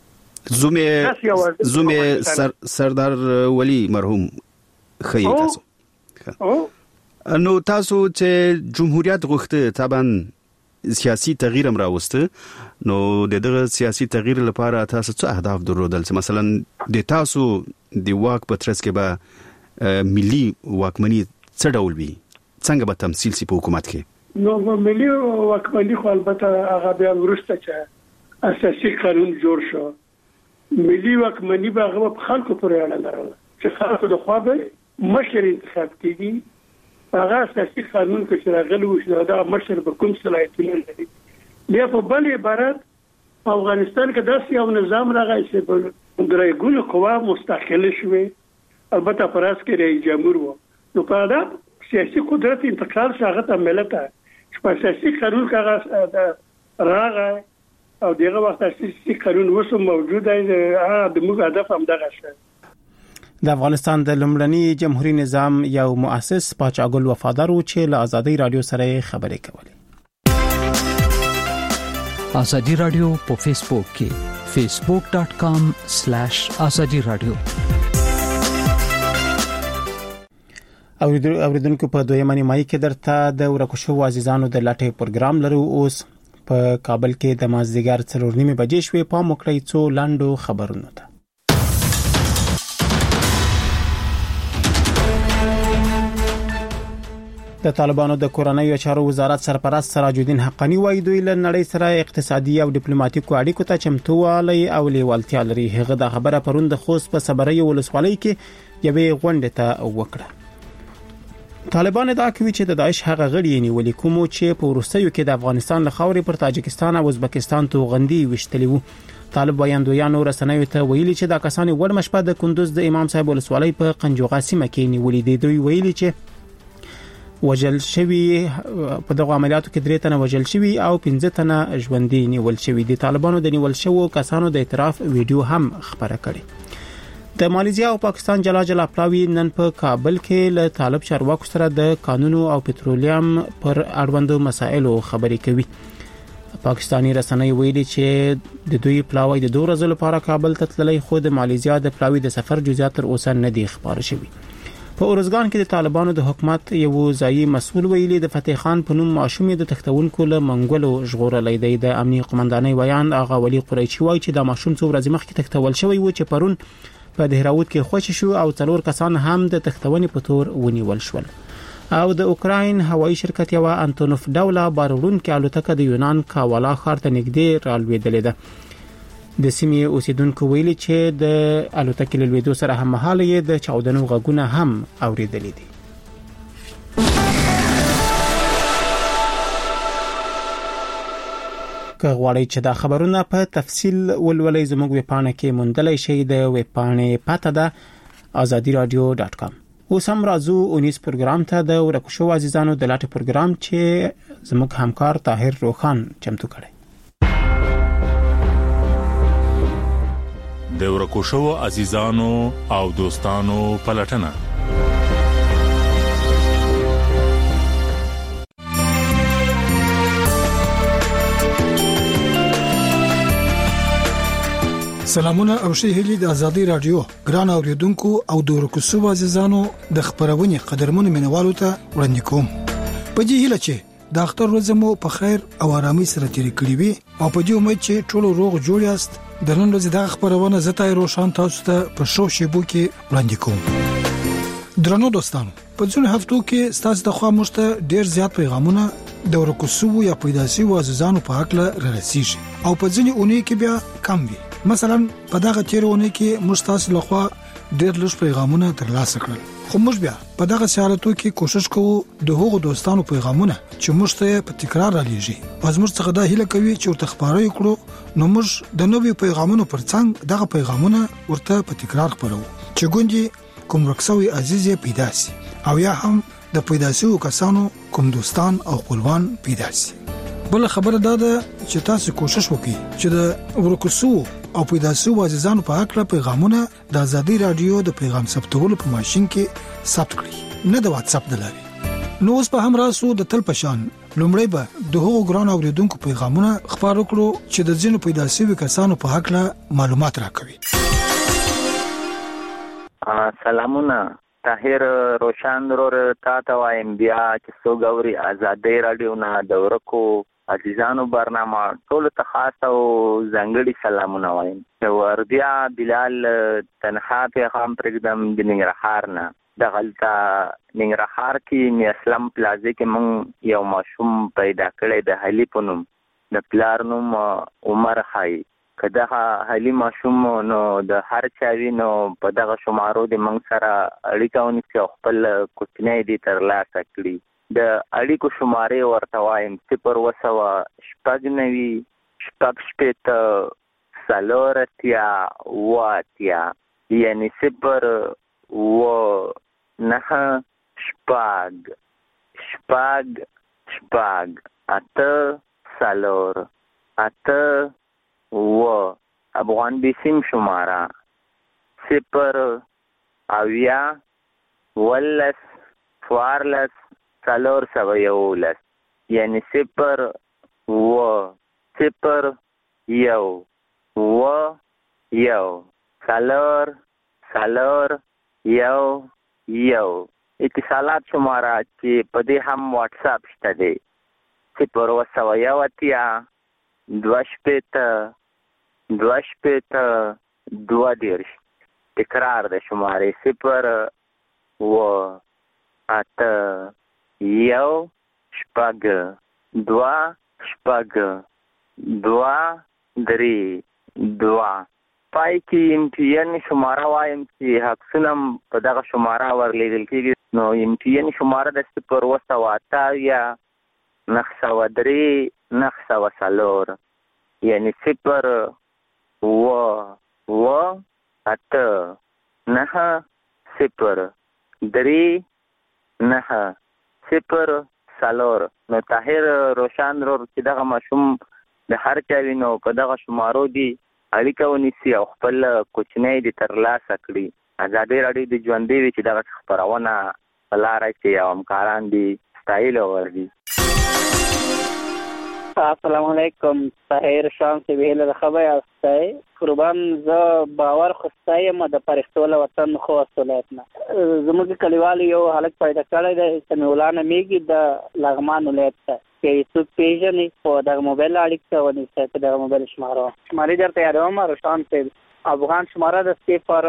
کوي. زوم سردار ولی مرحوم خی تاسو نو تاسو چې جمهوریت غوښته طبعا سیاسي تغییر هم راوسته، نو دغه سیاسي تغییر لپاره تاسو څه اهداف درلودل چې مثلا د تاسو د واک په ترڅ کې به ملي واکمني څه ډول وي، څنګه به تمثيل سي په حکومت کې؟ نو ملي واکمني خو البته هغه بیا ورسته چې اساسي قانون جوړ شو، ملي واکمني به هغه په خلکو پورې اړه لرله چې خلکو د خوا به مشر انتخاب کیږي، هغه اساسي قانون کې چې راغلی و چې دا مشر به کوم صلاحیتونه لري. بیا په بل عبارت افغانستان کې داسې یو نظام راغی چې په درېګونو قوا مستقل شوي البته پراس کې رئیس جمهور وو. نو په دا سیاسي قدرت انتقال څنګه ته ملته چې سیاسي قانون کاغذ راغی او دغه وخت سیاسي قانون وسو موجود دی. د موږ هدف هم دغه شی. د افغانستان د لومړني جمهوریت نظام یو مؤسس پاچاګل وفادار و چې له ازادي رادیو سره خبرې کولې. ازادي رادیو په فیسبوک کې facebook.com/azadi radio. اوریدونکو په دویمه نیمایي کې درته د ورکو شوو عزیزانو د لټې پروګرام لرو. اوس په کابل کې د مازدیګر 4:30 بجې شوې. پام وکړئ څو لاندو خبرونو ته. د طالبانو د کورنیو چارو وزارت سرپرست سراج الدین حقانی وایي دوی له نړۍ سره اقتصادي او ډیپلوماټیکو اړیکو ته چمتووالی او لیوالتیا لري. هغه د خبره پرون د خوست په صبري ولسوالۍ کې یوې غونډې ته وکړه. طالبان دا کوي چې د داعش هغه غړي نیولې کوم چې په روسیو کې د افغانستان له خاورې پر تاجکستان او ازبکستان توغندي وشتلی وو. طالب وایندویانو رسنیو ته ویلي چې دا کسان وړ مشپه د کندوز د امام صاحب ولسوالۍ په قنجوغا سیمه کې نیولې دي. دوی ویلي چې وجل شوی په دغه عملیاتو کې 3 تنه وجل شوی او 15 تنه ژوندۍ نیول شوی دي. طالبانو د نیول شوو کسانو د اعتراف ویډیو هم خبره کړې. د ماليزیا او پاکستان جلا پلاوی نن په کابل کې له طالب چارواکو سره د قانونو او پټرولیم پر اړوندو مسایلو خبرې کوي. پاکستانی رسنۍ ویلي چې د دوی پلاوی د 2 ورځې لپاره کابل ته تللی، خو د ماليزیا د پلاوی د سفر جزئیات تر اوسه نه دي خبر شوي. په اورزګان کې د طالبانو د حکومت یو ځایي مسؤل ویلي د فتح خان په نوم ماشوم د تختونکو له منګولو ژغورلې دی. د امنیت قومندانۍ ویان آغا ولی قریشي وایي چې دا ماشوم څو ورځې مخکې تختول شوی و چې پرون په دهراوت کې خوشی شو او 4 کسان هم د تختونې په تور ونیول شول. او د اوکراین هوایي شرکت یو انټونوف ډوله بارورونکو الوتکه د یونان کاوالا ښار ته نږدې رالوېدلې ده. د سیمې اوسیدونکو ویلي چې د الوتکې له لوېدو سره هم مهاله یې د چاودنو غږونه هم اوریدلې دي. که غواړئ چې دا خبرونه په تفصیل ولولئ زموږ ویبپاڼه کې موندلای شئ. د ویبپاڼې پته ده azadiradio.com. اوس هم راځو 19 پروګرام ته د ورکو شوو عزیزانو د لټې پروګرام چې زموږ همکار طاهر روخان چمتو کړی. د ورکو شوو عزیزانو او دوستانو پلټنه. سلامونه او ښه هیلې د ازادي رادیو ګران اوریدونکو او د ورکو شوو عزیزانو د خبرونې قدرمنو مینوالو ته وړاندې کوم. په دې هیله چې د اختر ورځ مو په خیر او آرامۍ سره تیر کړی وي او په دې امید چې ټول روغ جوړ یاست. د نن ورځې د خبرونه زه تای روشان تاسو ته په شو شیبو کې وړاندې کوم. درنو دوستانو، په ځینو هفتو کې ستاسو د خوا مشته ډیر زیات پیغامونه د ورکو شوو یا پیدا شوو عزیزانو په حق له رسیږي او په ځینې اونۍ کې بیا کم وي. مثلا په دغه تیرونه کې مستاسو لخوا ډېر لږ پیغامونه ترلاسه کړل، خو موږ بیا په دغه سیارتو کې کوشش کوو د هغو دوستانو پیغامونه چې موږ ته په تکرار رالیږي او موږ څنګه دا هیله کوي چې ورته خبرې کړو، نو موږ د نوې پیغامونو پرڅنګ دغه پیغامونه ورته په تکرار خبرو چې ګوندې کوم رکسوي عزیز پیدا سي او یا هم د پیدا شوو کسانو کوم دوستان او خپلوان پیدا سي. بل خبره دا ده چې تاسو کوشش وکړئ چې د ورکو شوو او پیدا شوو عزیزانو په حق له پیغامونه د ازادي رادیو د پیغام ثبتولو په ماشين کې ثبت کړئ، نه د واتس اپ د لارې. نو اوس په هم راسو د تل پشان لومړی به د هغو ګران اوریدونکو پیغامونه خبرو کړو چې د ځینو پیدا شوو کسانو په حق له معلومات راکوي. سلامونه طاهر روشان ورور تاسو وایم بیا چې سوګوري ازادي رادیو نه د ورکو عزیزانو برنامه ټول ته خاص او ځانګړي سلامونه وایم. وردیا بلال تنها پیغام پرېږدم د ننګرهار نه. د غلطه ننګرهار کې می اسلام پلازه کې مونږ یو ماشوم پیدا کړی د حلی په نوم، د پلار نوم عمر خای. کدا حلی ماشوم نو د هر چاوی نو په دغه شمارو د مونږ سره اړیکه ونیسي او خپل کوچنی دي ترلاسه کړي. د اړیکو شمارې ورته وایم 090-690-640-4 یعنی 0 نه شپږ اته څلور اته افغان بیسیم شماره 0 اویا ولس څوارلس څلور سوه یولس یعنی 0 یو څلور یو اتصالات شماره چې په دې هم واتس اپ شته دی 0 2 تکرار د شماره 0 2 پای کې MTN شماره وایم چې حقسنم په دغه شماره ورلیدل کېږي. نو MTN شماره د 0 یعنی 0 نو طاهر روشان چې دغه ماشوم د هر چا وینو په دغه شمارو دی اړیکه ونیسي او خپل کوچنی دې ترلاسه کړي. ازادي راډیو د ژوندۍ وي چې دغه خپرونه په لاره کې او همکاران دي ستایلو وردي. السلام علیکم. طاهر شام سے ویل خبر استای قربان ز باور خستایم د پرختو له وطن خو اصولاتنا زموږ کلیوال یو حالت پیدا کړی د سمیولانه میګي د لغمان ولایت کې څو پیژنې په د موبایل اړیکه ونی چې د موبایل شمارې درته یادوم. روشان سے افغان شماره د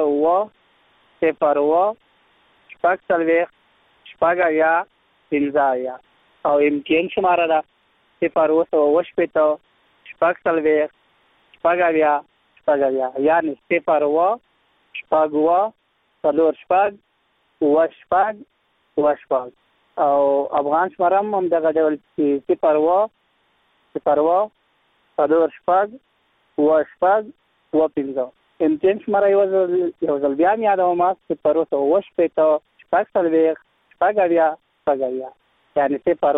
0 او MTN شماره ده 0 یعنی 0 او افغان شماره هم دغه ډول 0 MTN شماره یو ځل بیا مې یادوم 0 یعنی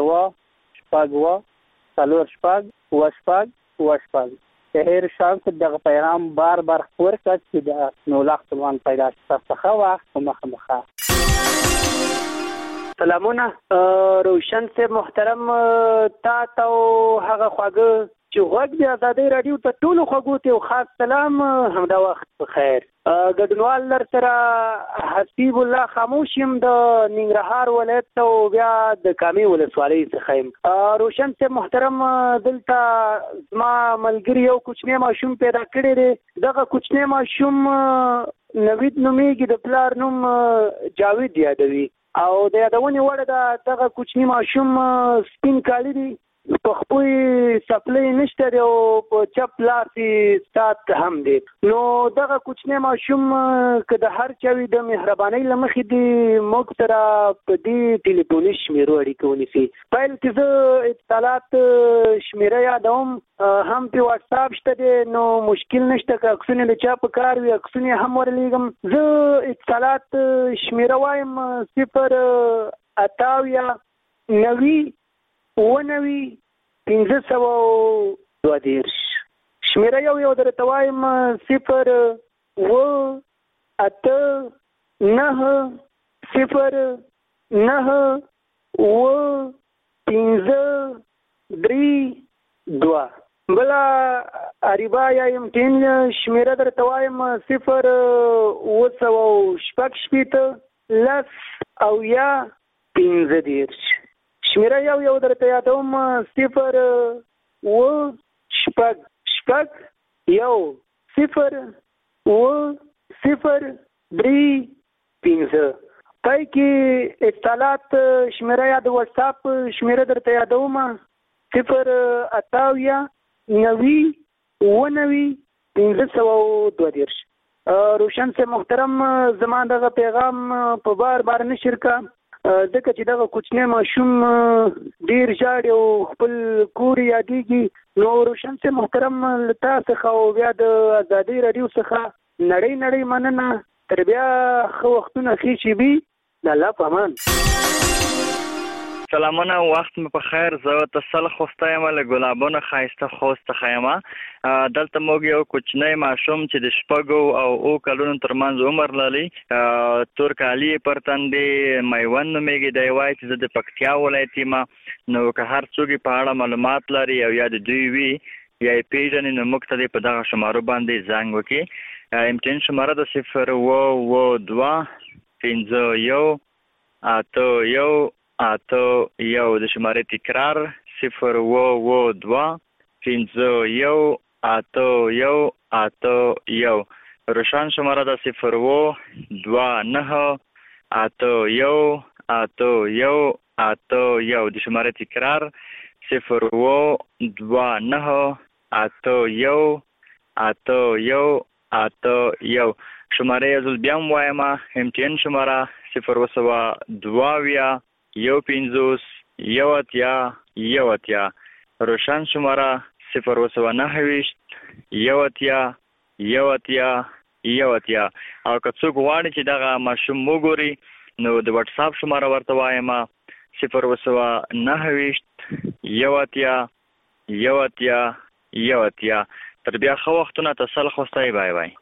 0 هر شان دغه پیغام بار خور کړ چې د نو لاختوان پیدا څخه وخت مخه. سلامونه روشن سے محترم تا هغه خواږه چې غوږ د ازادي رادیو ته ټولو خواږو ته خاص سلام همدا وخت بخیر. ګډونوال لر سره حسیب الله خاموشیم د ننګرهار ولایت او بیا د کامي ولسوالۍ څخه يم. روشن سے محترم دلته ما ملګری یو کوچنی ماشوم پیدا کړی دی. دغه کوچنی ماشوم نوید نومیږي د پلار نوم جاوید یادوي او د یادونې وړ دغه کوچنی ماشوم سپین کالی دی په خپل سپلې نشته دی او په چپ لاسي سات هم دی. نو دغه کوچنی ماشوم که د هر چوي د مهرباني لمخې دی موږ سره په دې ټلیفوني شمیرو اړیکه ونیسي. پیل کې زه اتصالات شمیره یادوم هم په واتس اپ شته دی نو مشکل نشته که عکسونه د چا په کار وي عکسونه هم ورلیږم. زه اتصالات شمیره وایم 0 اتاویا 9 شمیره یو درته وایم 0 9 بلا اریبا یا MTN شمیره درته وایم 0 او یا 15 شمیره یو درته یادوم 0 پای کې اتصالات شمیره یا د واتس اپ شمیره درته یادوم 0 روشن سے محترم زمان دغه پیغام په بار نشر کا ځکه چې دغه کوچنی ماشوم ډیر ژاړي او خپل کور یادېږي. نو روشن سے محترم له تا څخه او بیا د ازادي راډیو څخه نړۍ مننه تر بیا خو وختونه خېشي وي د الله په امان. سلامونه، وخت مې په خیر. زه تسل خوسته یم له ګلابونو ښایسته خوست څخه یم. دلته موږ یو کوچنی ماشوم چې د 6 او 8 کلونو ترمنځ عمر لري، تور کالي پر تندې، میوند نومیږي. دی وایي چې زه د پکتیا ولایت یم. نو که هر څوک په اړه معلومات لري او یا د دوی وي یا یې پیژني نو موږ ته په دغه شمارو باندې زنګ وکړي. امتحان شماره د 022-51-81 د شمارې تکرار 022-51-81. روشن شماره د 029-81-81 د شمارې تکرار 029-81-81. شماره یزل بیام وایم. امتحان شماره 022-150-180. روشن شماره 019-180-180. او که څوک غواړي چې دغه ماشوم وګوري نو د واتس اپ شماره ورته وایم 019-180-180. تر بیا خو وختونه تسل خوستای. بای بای.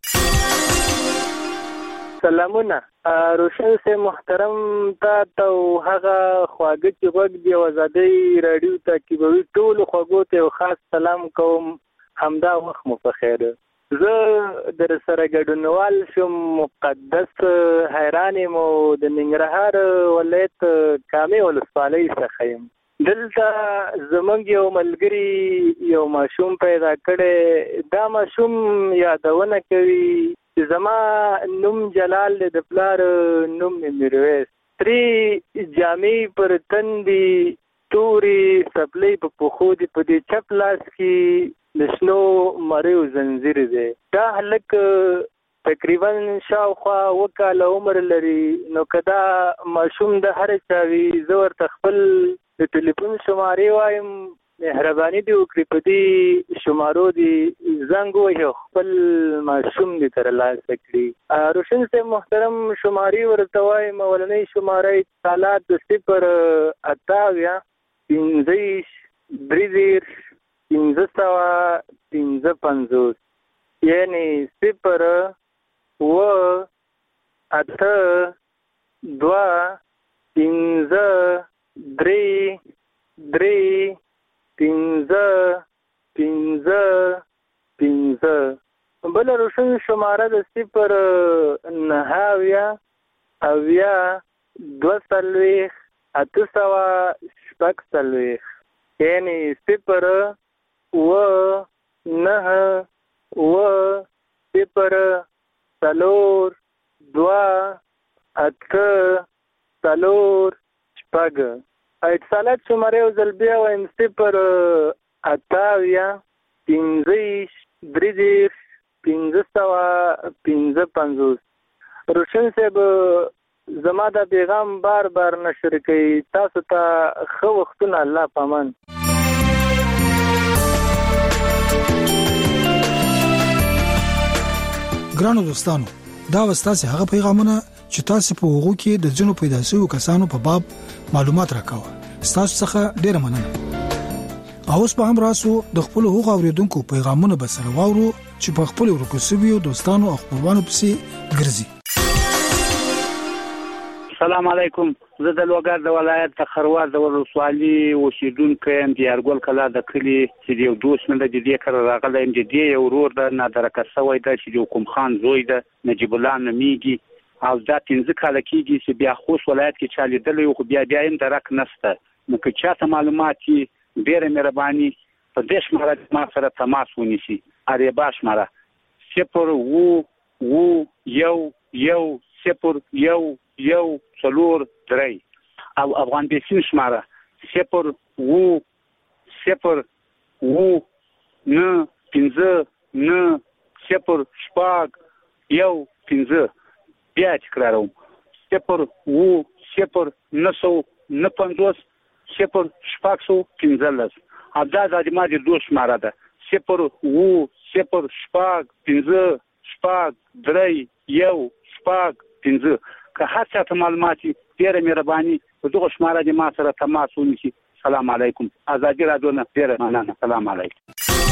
سلامونه. روشن سے محترم تا ته هغه خواږه چې وګ دی آزادۍ رادیو ته کیبوي ټول خواږو ته خاص سلام کوم. همدا وخت مو په خیر. زه در سره ګډونوال شوم مقدس حیران مو د ننګرهار ولایت کامې ولسوالۍ څخه یم. دلته زمونږ یو ملګری یو ماشوم پیدا کړی. دا ماشوم یادونه کوي زما نوم جلال د پلار نوم میرویس. 3 جامې پر تندې توري سپلې په پخو دي. په دې چپ لاس کې د شنو مریو زنځیر دی. دا هلک تقریبا شاوخوا 2 کاله عمر لري. نو کدا ماشوم د هر چا وي زه ورته خپل د ټلیفون شمارې وایم. مهرباني دی وکړي په دې شمارو دی زنګ وهي خپل ماشوم دې تر لاسه کړي. روشن سے محترم شمارې ورته وایم. اولنۍ شماره سالات د 0-28-15-1550 یعنی 0-2-15-3-3-15-15. بل روشن شماره د 0-9-2-8-8 یعنی 0-9-2-8-8. اتصالات شماره یو ځل بیا وایم 0-28-15-1550. روشن صاحب زما د پیغام بار بار نشر کوي. تاسو ته خو وختونه الله پامان. ګرانو دوستانو، دا وستاسو هغه پیغامونه چې تاسو په وګړو کې د جنو پیدا شوی کسانو په باب معلومات راکاوه. تاسو څخه ډیره مننه. اوس په هم راسو د خپل حقوق اوریدونکو پیغامونه به سره واورو چې په خپل ورکوسبیو دوستانو او خپلوانو پسې ګرځي. السلام علیکم. زه د لوګر د ولایت د خروار د ولسوالۍ اوسیدونکو یم. د یارګل کلا د کلی چې یو دوست مې د دې کړه راغلی یم. د دې یو ورور د نادرکه سوی د چې حکوم خان زوی د نجیب الله نمیږي او دا 15 کال کېږي چې بیا خوست ولایت کې چالي دل یو خو بیا هم درک نشته. نو که چاته معلومات ډېر مهرباني په دې شماره ما سره تماس ونیسي. اره باش مره 0-1-1-0-1-3 او افغان بیسین شماره 0-1-0-9-15-9-0-15. بیا تکراروم 0-1-0-9-50-0-15. دا د ما د دوه شماره ده 0-1-0-15-3-1 شپږ 15 که هر څه ته معلومات ډیره مهرباني په دغه شماره د ما سره تماس ونیسي. السلام علیکم. ازادي رادیو نه ډیره مننه. السلام علیکم.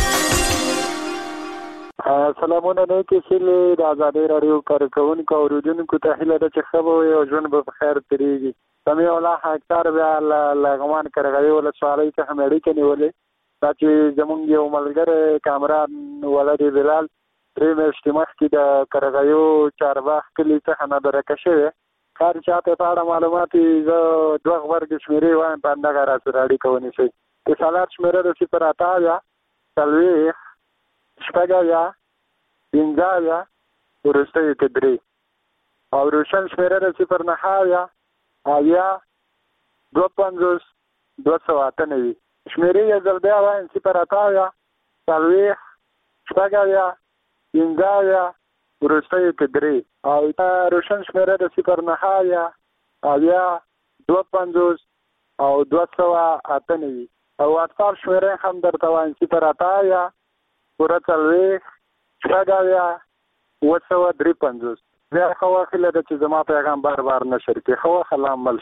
سلامونه نه کېږي د ازادي رادیو کارکونکو او اوریدونکو ته هیله ده چې خبر او ژوند به بخیر تیریږي. سمي الله اکثر بیا لغمان کرغوي ول سوالای ته هم اړیکه نیولې دا چې زمونږ یو ملګری کامران ولید بلال درې میاشتې مخکې د کرغوي چارباغ کلي څخه نادرکه شوی کار چاته په اړه معلومات زه دوه ورګ شمیرې وایم په اندازه را سره اړیکه ونیسي. د سالار شمیره د 0 تلوي شپږاویا 15 ورسته کې 3 او روشن شمیره د 0 اویا 250 298 شمیرې یې زر بیا وایم 0 تلوي شپږاویا 15 ورسته کې 3 او روشن شمیره د 0 اویا 250 او 298 او واتساپ شمیره هم درته وایم 0 ورتلوي شپږاویا 253 بیا خو خله د چې زما پیغام بار نشر کې خو سلام مل.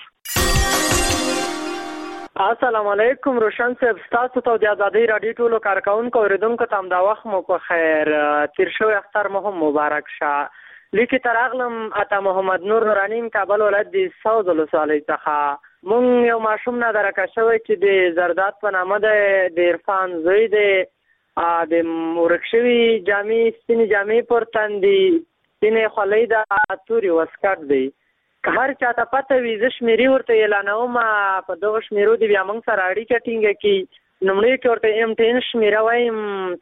السلام علیکم روشن صاحب تاسو ته د ازادي رادیو ټولو کارکونکو اوریدونکو ته د وخت مو په خیر تیر شوی اختر مو هم مبارک شه. لیکي تر اغلم اته محمد نور نورانیم کابل ولایت د ساوز ولسوالۍ څخه مونږ یو ماشوم نه درکه شوی چې د زرداد په نامه د عرفان زوی د مورکشوي جامې سپینې جامې پر تندي سینې خولۍ د توري وسکټ دی. که هر چاته پته وي زه شمیرې ورته اعلانوم په دغه شمیرو دې بیا موږ سره اړیکه ټینګه کړي. لومړی کې ورته MTN شمیره وایم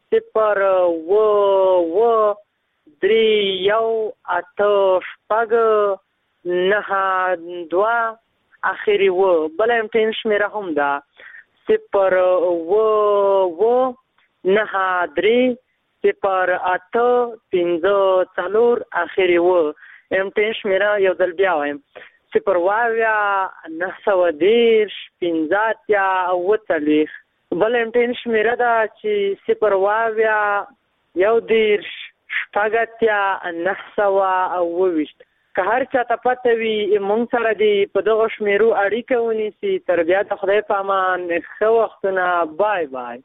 0 3 اخري بل MTN شمیره هم ده 0 9 3 0 اخري MTN شمیره یو ځل بیا وایم 0 910 15 بل MTN شمیره ده چې 0 11 928 که هر چاته پته وي مونږ سره دی په دغه شمیرو اړیکه ونیسي. تر بیا د خدای په امان ښه وختونه. بای بای.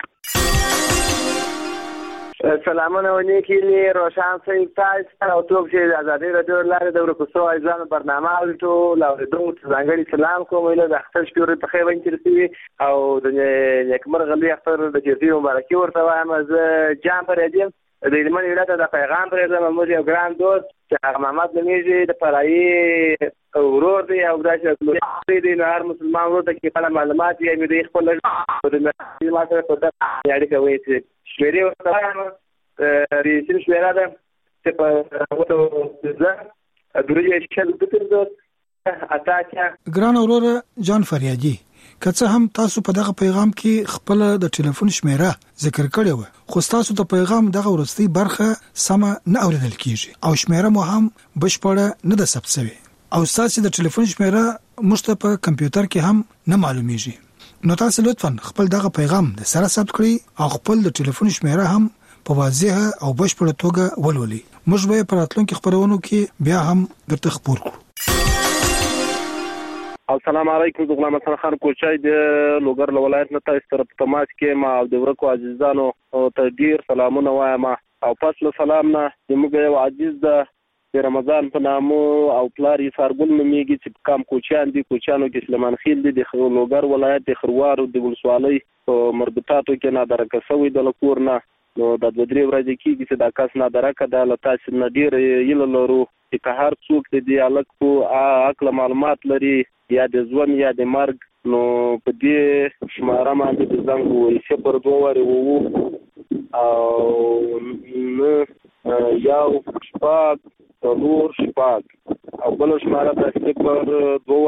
سلامونه ونیکي روشن صاحب تاسو او ټول چې ازادي رادیو لاره د ورکوسو ایزان برنامه ټول اوریدونکو ځانګړي سلام کوم له اختر شپږ په خیر باندې رسیدي او د نیکمرغه لوی اختر د جزیرې مبارکي ورته وایم. زه جام پر دې د هلمند ولایت د پیغام پر دې موږ یو ګران دوست چې محمد نمیږي د فرایي ورور دی او داسې دی نه هر مسلمان ورته کې خپل معلومات یې مې د خپل د ماته په تاسو اړیکه وایي چې شمیرې ورته وایم ریسین شمیره ده چې په وته ځه درې شل د اتاکه ګران اورور جان فریادي که څه هم تاسو په دغه پیغام کې خپل د ټلیفون شمیره ذکر کړی و خو تاسو ته پیغام دغه ورستي برخه سم نه اوریدل کیږي او شمیره مو هم بشپړه نه ده ثبت شوی او تاسو د ټلیفون شمیره مشته په کمپیوټر کې هم نه معلومیږي. نو تاسو لطفا خپل دغه پیغام د سره ثبت کړئ او خپل د ټلیفون شمیره هم په واضحه او بشپړه توګه ولولئ. موږ به په راتلونکي خبرونو کې بیا هم درته خبر کړو. السلام علیکم. زه غلام حسن خان کوچای د لوګر ولایت نه تاسو سره په تماس کې ما د ورکو عزیزانو ته ډیر سلامونه وایم او پس له سلام نه موږ یو عزیز د رمضان په نامو او پلار یې فارګل نومیږي چې کم کوچیان دي کوچیانو کې سلیمان خیل دي د لوګر ولایت د خروار او د ولسوالۍ په مربوطاتو کې نادرکه شوی د لکور نه نو د 2-3 ورځې کېږي چې دا کس نادرکه د لتاس نه ډیر یل لرو چې هر څوک د الګ په عقل معلومات لري یا د ځوان یا د مرګ نو په دې شماره باندې د زنګ وې صفر 2 او یو شپږ څلور شپږ او بل شماره د صفر 2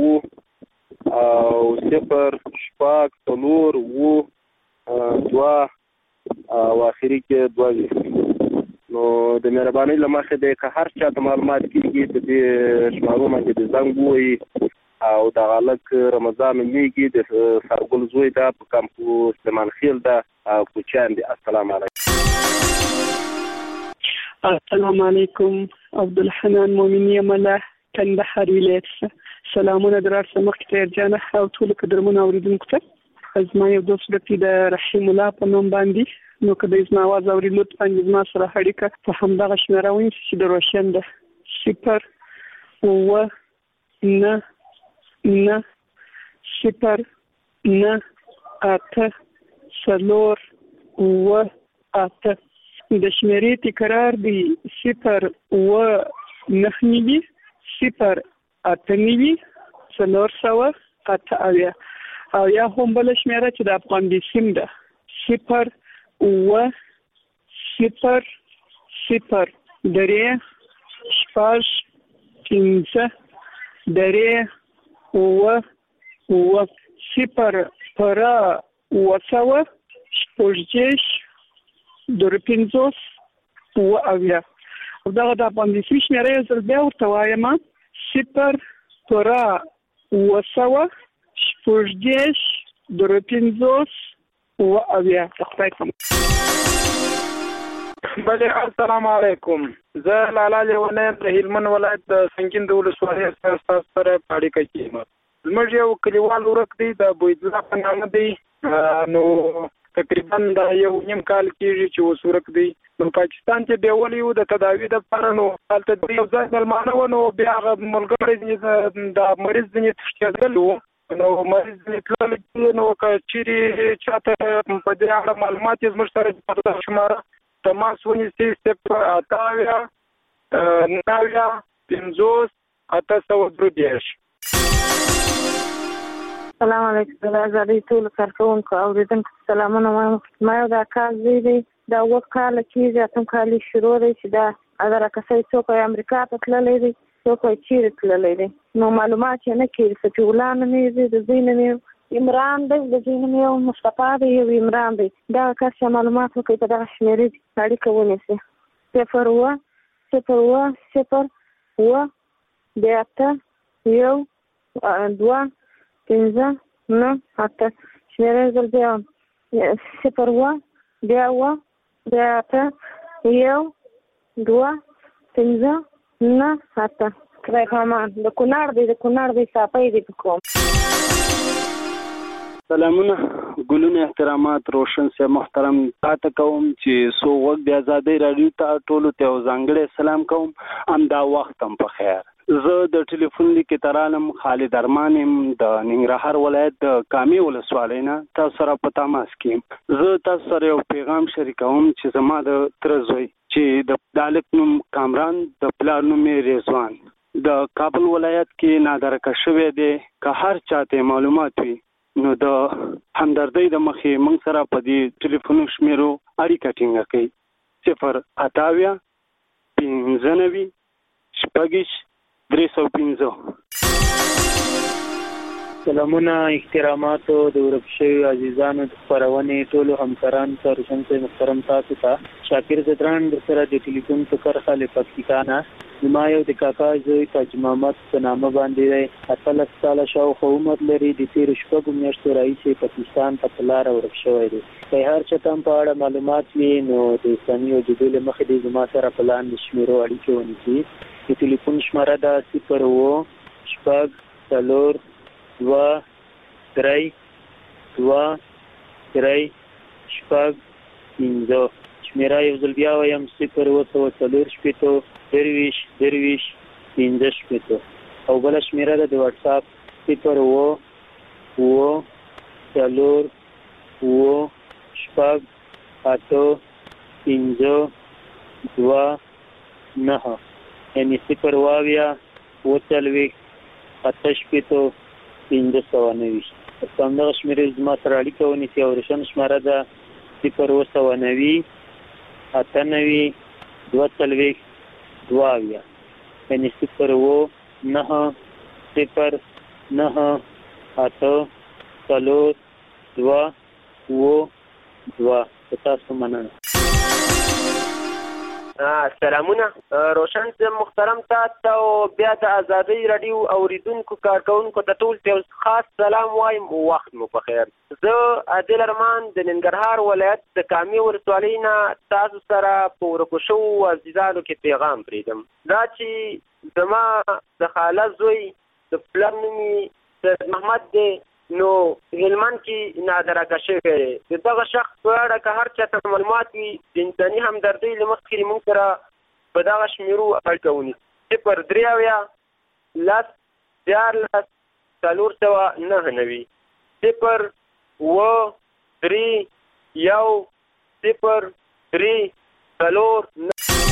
او صفر شپږ څلور 2 او اخري کې 2 نو د مهرباني لمخه د هر چا ته معلومات کیږي د دې شمارو باندې د زنګ وې او د غلق رمضان میږي د فارګل زوی دا په کمپو سلیمان خیل دا کوچان دي. السلام علیکم. السلام علیکم عبدالحنان مومنی مله کندهار ولایت. سلامونه درار سمخ ته جانه او ټول قدرمن اوریدونکو ته زما یو دوست د رحیم الله په نوم باندې نو کله زما आवाज اوري لطفا زما سره اړیکه په همدغه شمیره ونیسئ چې د روشن ده 0 9 9 0 9 8 4 8 د شمیرې تکرار دی 0 9 9 0 8 9 4 او یا هم بل شمیره چې د افغان د سیم ده 0 0 0 درې شپږ 15 درې 0 پر وسوه شپږ درپنځوس اویا او دغه د افغان د سیم شمیره یو ځل بیا ورته وایم 0 پر وسوه شپږ درپنځوس اویا. خدای په بله السلام علیکم. زه لالا لیونی د هلمند ولایت د سنګین د ولسوالۍ څخه سره اړیکه کوم. زموږ یو کلیوال ورک دی د بویدلا په نامه دی نو تقریبا د یو نیم کال کېږي چې اوس ورک دی. نو پاکستان کې بیولي و د تداوي دپاره نو هلته د یو ځای مېلمانه و نو بیا هغه ملګری د مریض ځینې تښتېدلی و نو مریض ځینې تللی نو که چیرې چاته په دې اړه معلومات یې زموږ سره د شماره تماس ونیسي 0 9 50 8 السلام علیکم. د آزادۍ ټولو کارکوونکو اورېدونکو سلامونه وایم. ما یو دا کال زوی دی دا 7 کاله کېږي اتم کال یې شروع دی چې دا دغه کسۍ څوک یې امریکا ته تللی دی څوک یې چیرې تللی دی نو معلومات یې نه کېږي. فتح الله نوم یې دی د زوی نوم یې عمران دی د زوی نوم یې مصطفی دی یو عمران دی. دغه کس چې معلومات وکړي په دغه شمېرې اړیکه ونیسي 0 0 0 8 1 2 5 9 8 شمیره زل بیا 0 8 1 2 5 9 8 خدای پامان د کونړ دی صافی دی کوم. سلامونه ګلونه احترامات روشن سي محترم تاسو کوم چې سو وخت د آزادۍ رادیو ته ټولو ته ځانګړی سلام کوم. ام دا وخت هم په خیر. زه د ټلیفون لیکې ترانم خالد ارمان د ننګرهار ولایت د کامې ولسوالۍ نه تاسو سره په تماس کې زه تاسو سره یو پیغام شریکوم چې زما د تر زوی چې د دالک نوم کامران د پلار نوم رضوان د کابل ولایت کې نادرکه شوی دی. که هر چاته معلومات وي نو د همدردۍ د مخې موږ سره په دې ټلیفون شمیرو اړیکه ټینګه کړئ 0 5 9 315. سلامونه احتراماتو د ورک شوي عزیزانو د خپرونې ټولو همکارانو ته روشن صاحب محترم تاسو ته شاکر زدران در سره د ټلیفون په کرښه له پکتیکا نه زما یو د کاکا زوی تاج محمد په نامه باندې دی 18 ساله شاوخوا عمر لري. د تېرو شپږو میاشتو راهیسې پاکستان ته په لاره ورک شوی دی. که هر چا ته په اړه معلومات وي نو د اسلامي وجودو له مخې دی زما سره په لاندې شمیرو اړیکې ونیسي. د ټلیفون شماره ده 0 6 4 2 3 2 3 6 5 شمیره یو ځل بیا وایم 0 4 شپېته 23 15 شپېته او بله شمیره ده د واتس اپ 0 4 6 8 5 2 9 یعنی 0 40 8 شپېته 1590. همدغه شمیرې زما سره اړیکه ونیسي او روشن شماره ده 0 8 9 2 2 یعنی 0 9 0 9 8 4 2 2 تاسو مننه. سلامونه روشن صاحب محترم تاسو او بیا د آزادۍ رادیو اوریدونکو کارکونکو ته ټول یو خاص سلام وایم وخت مو په خیر. زه عادل ارمان د ننګرهار ولایت د کامې ولسوالۍ نه تاسو سره په ورکو شوو عزیزانو کې پیغام پرېږدم. دا چې زما د خاله زوی د پلار نوم یې محمد دی نو هلمند کې نادرکه شوی دی. د دغه شخص په اړه که هر چاته معلومات وي د انساني همدردۍ له مخکې موږ سره په دغه شمیرو اړیکه ونیسي 0 3 4 9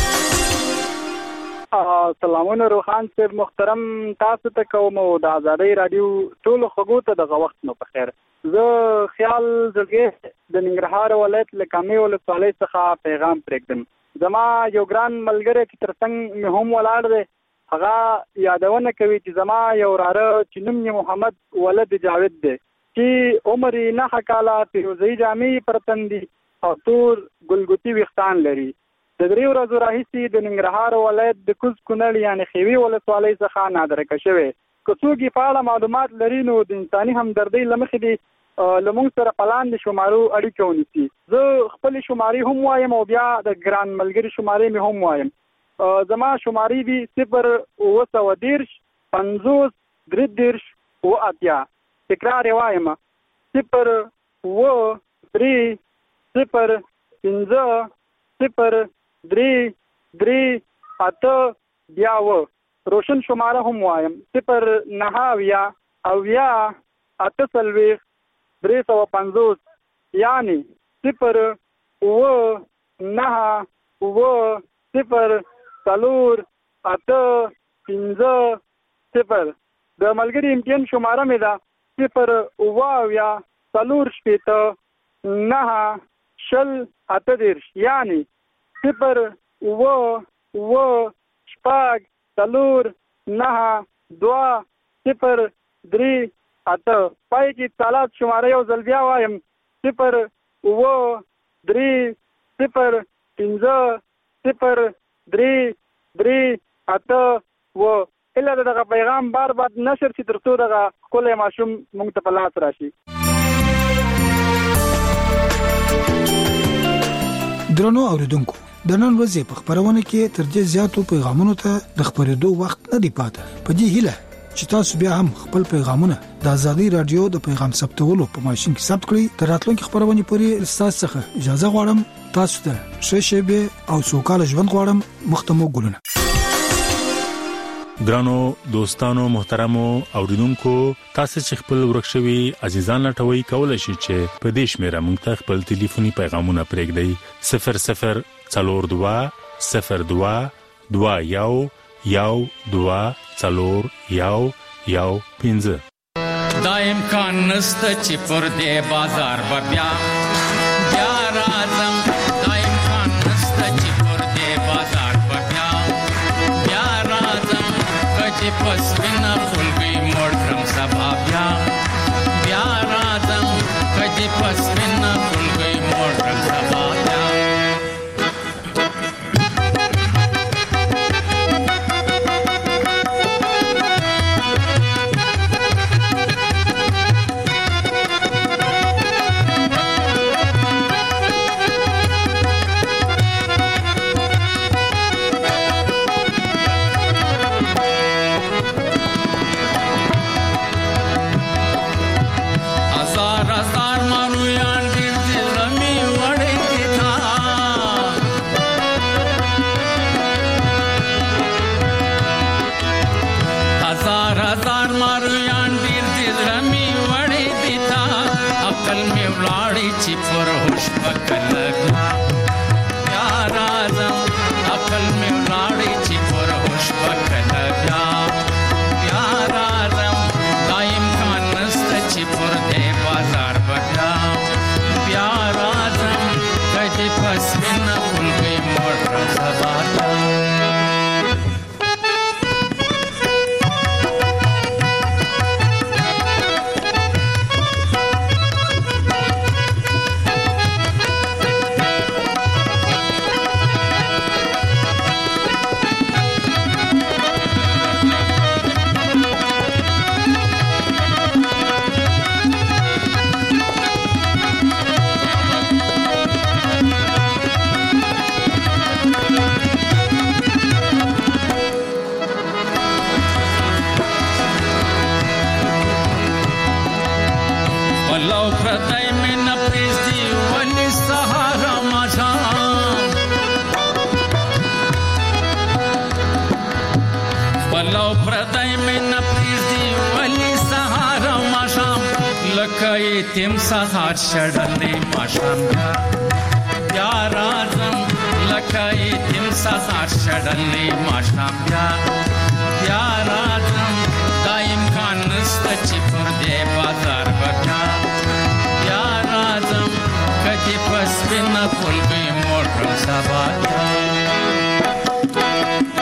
سلامونه روحان صاحب محترم تاسو ته کوم او د آزادۍ رادیو ټول خغو ته د وخت نو په خیر. زه خیال زړګي د ننګرهار ولایت له کامې ولسوالۍ څخه پیغام پرېږدم. زما یو ګران ملګری چې ترڅنګ مې هم ولاړ دی هغه یادونه کوي چې زما یو وراره چې نوم یې محمد ولد جاوید دی چې عمر یې 9 کاله فیروزي جامې پر تن دي او تور ګلګوتي ویښتان لري. د 3 ورځو راهیسې د ننګرهار ولایت د کوز کونړ یعنې خیوي ولسوالۍ څخه نادرکه شوی. که څوک یې په اړه معلومات لري نو د انساني همدردۍ له مخې دي له موږ سره په لاندې شمارو اړیکه ونیسي. زه خپلې شمارې هم وایم او بیا د ګران ملګري شمارې مې هم وایم. زما شمارې دي 0 50 33 80. تکرار یې وایم 0 3 0 5 0 3 3 8 بیا و. روشن شماره هم وایم 0 9 اویا 8 350 یعنی 0 9 0 4 8 5 0. د ملګری امتحان شماره مې ده 0 اویا 4 شپېته 9 شل 8 یعنی 0 شپږ 4 9 2 0 3 8. پای کې اتصالات شماره یو ځل بیا وایم 0 3 0 5 0 3 3 8 و. اله دغه پیغام بار نشر چې ترڅو دغه ښکلی ماشوم موږ ته په لاس راشي. درنو اوریدونکو د نن ورځې په خبرونه کې تر دې زیاتو پیغامونو ته د خبرېدو وخت نه دی پاتې. په دې هیله چې تاسو بیا هم خپل پیغامونه د آزادۍ رادیو د پیغام ثبتولو په ماشين کې ثبت کړئ. تر راتلونکي خبرونه پورې تاسو څخه اجازه غواړم. تاسو ته ښه شپه او سوکاله ژوند غواړم. مختمو ګلونه. ګرانو دوستانو محترمو اوریدونکو تاسو چې خپل ورکشوي عزیزان لټوي کولای شئ چې په دې شمیره موږ ته خپل ټلیفوني پیغامونه پرېږدئ 00 42 02 21 12 4 1 15. دا امکان نسته چې پر دې بازار بیا راځم. دا امکان نسته چې پر دې بازار بیا راځم. کچې پس وینا خلګي موړ کړم سبا بیا راځم. کچې پس وینا خلګي موړ کړم سبا لکه تیم سهار شړلې ماښام بیا راځم لکه تیم سهار شړلې ماښام بیا راځم دا امکان نشته چې پر دې بازار بیا راځم کدی پس بنا پل به موټر سبا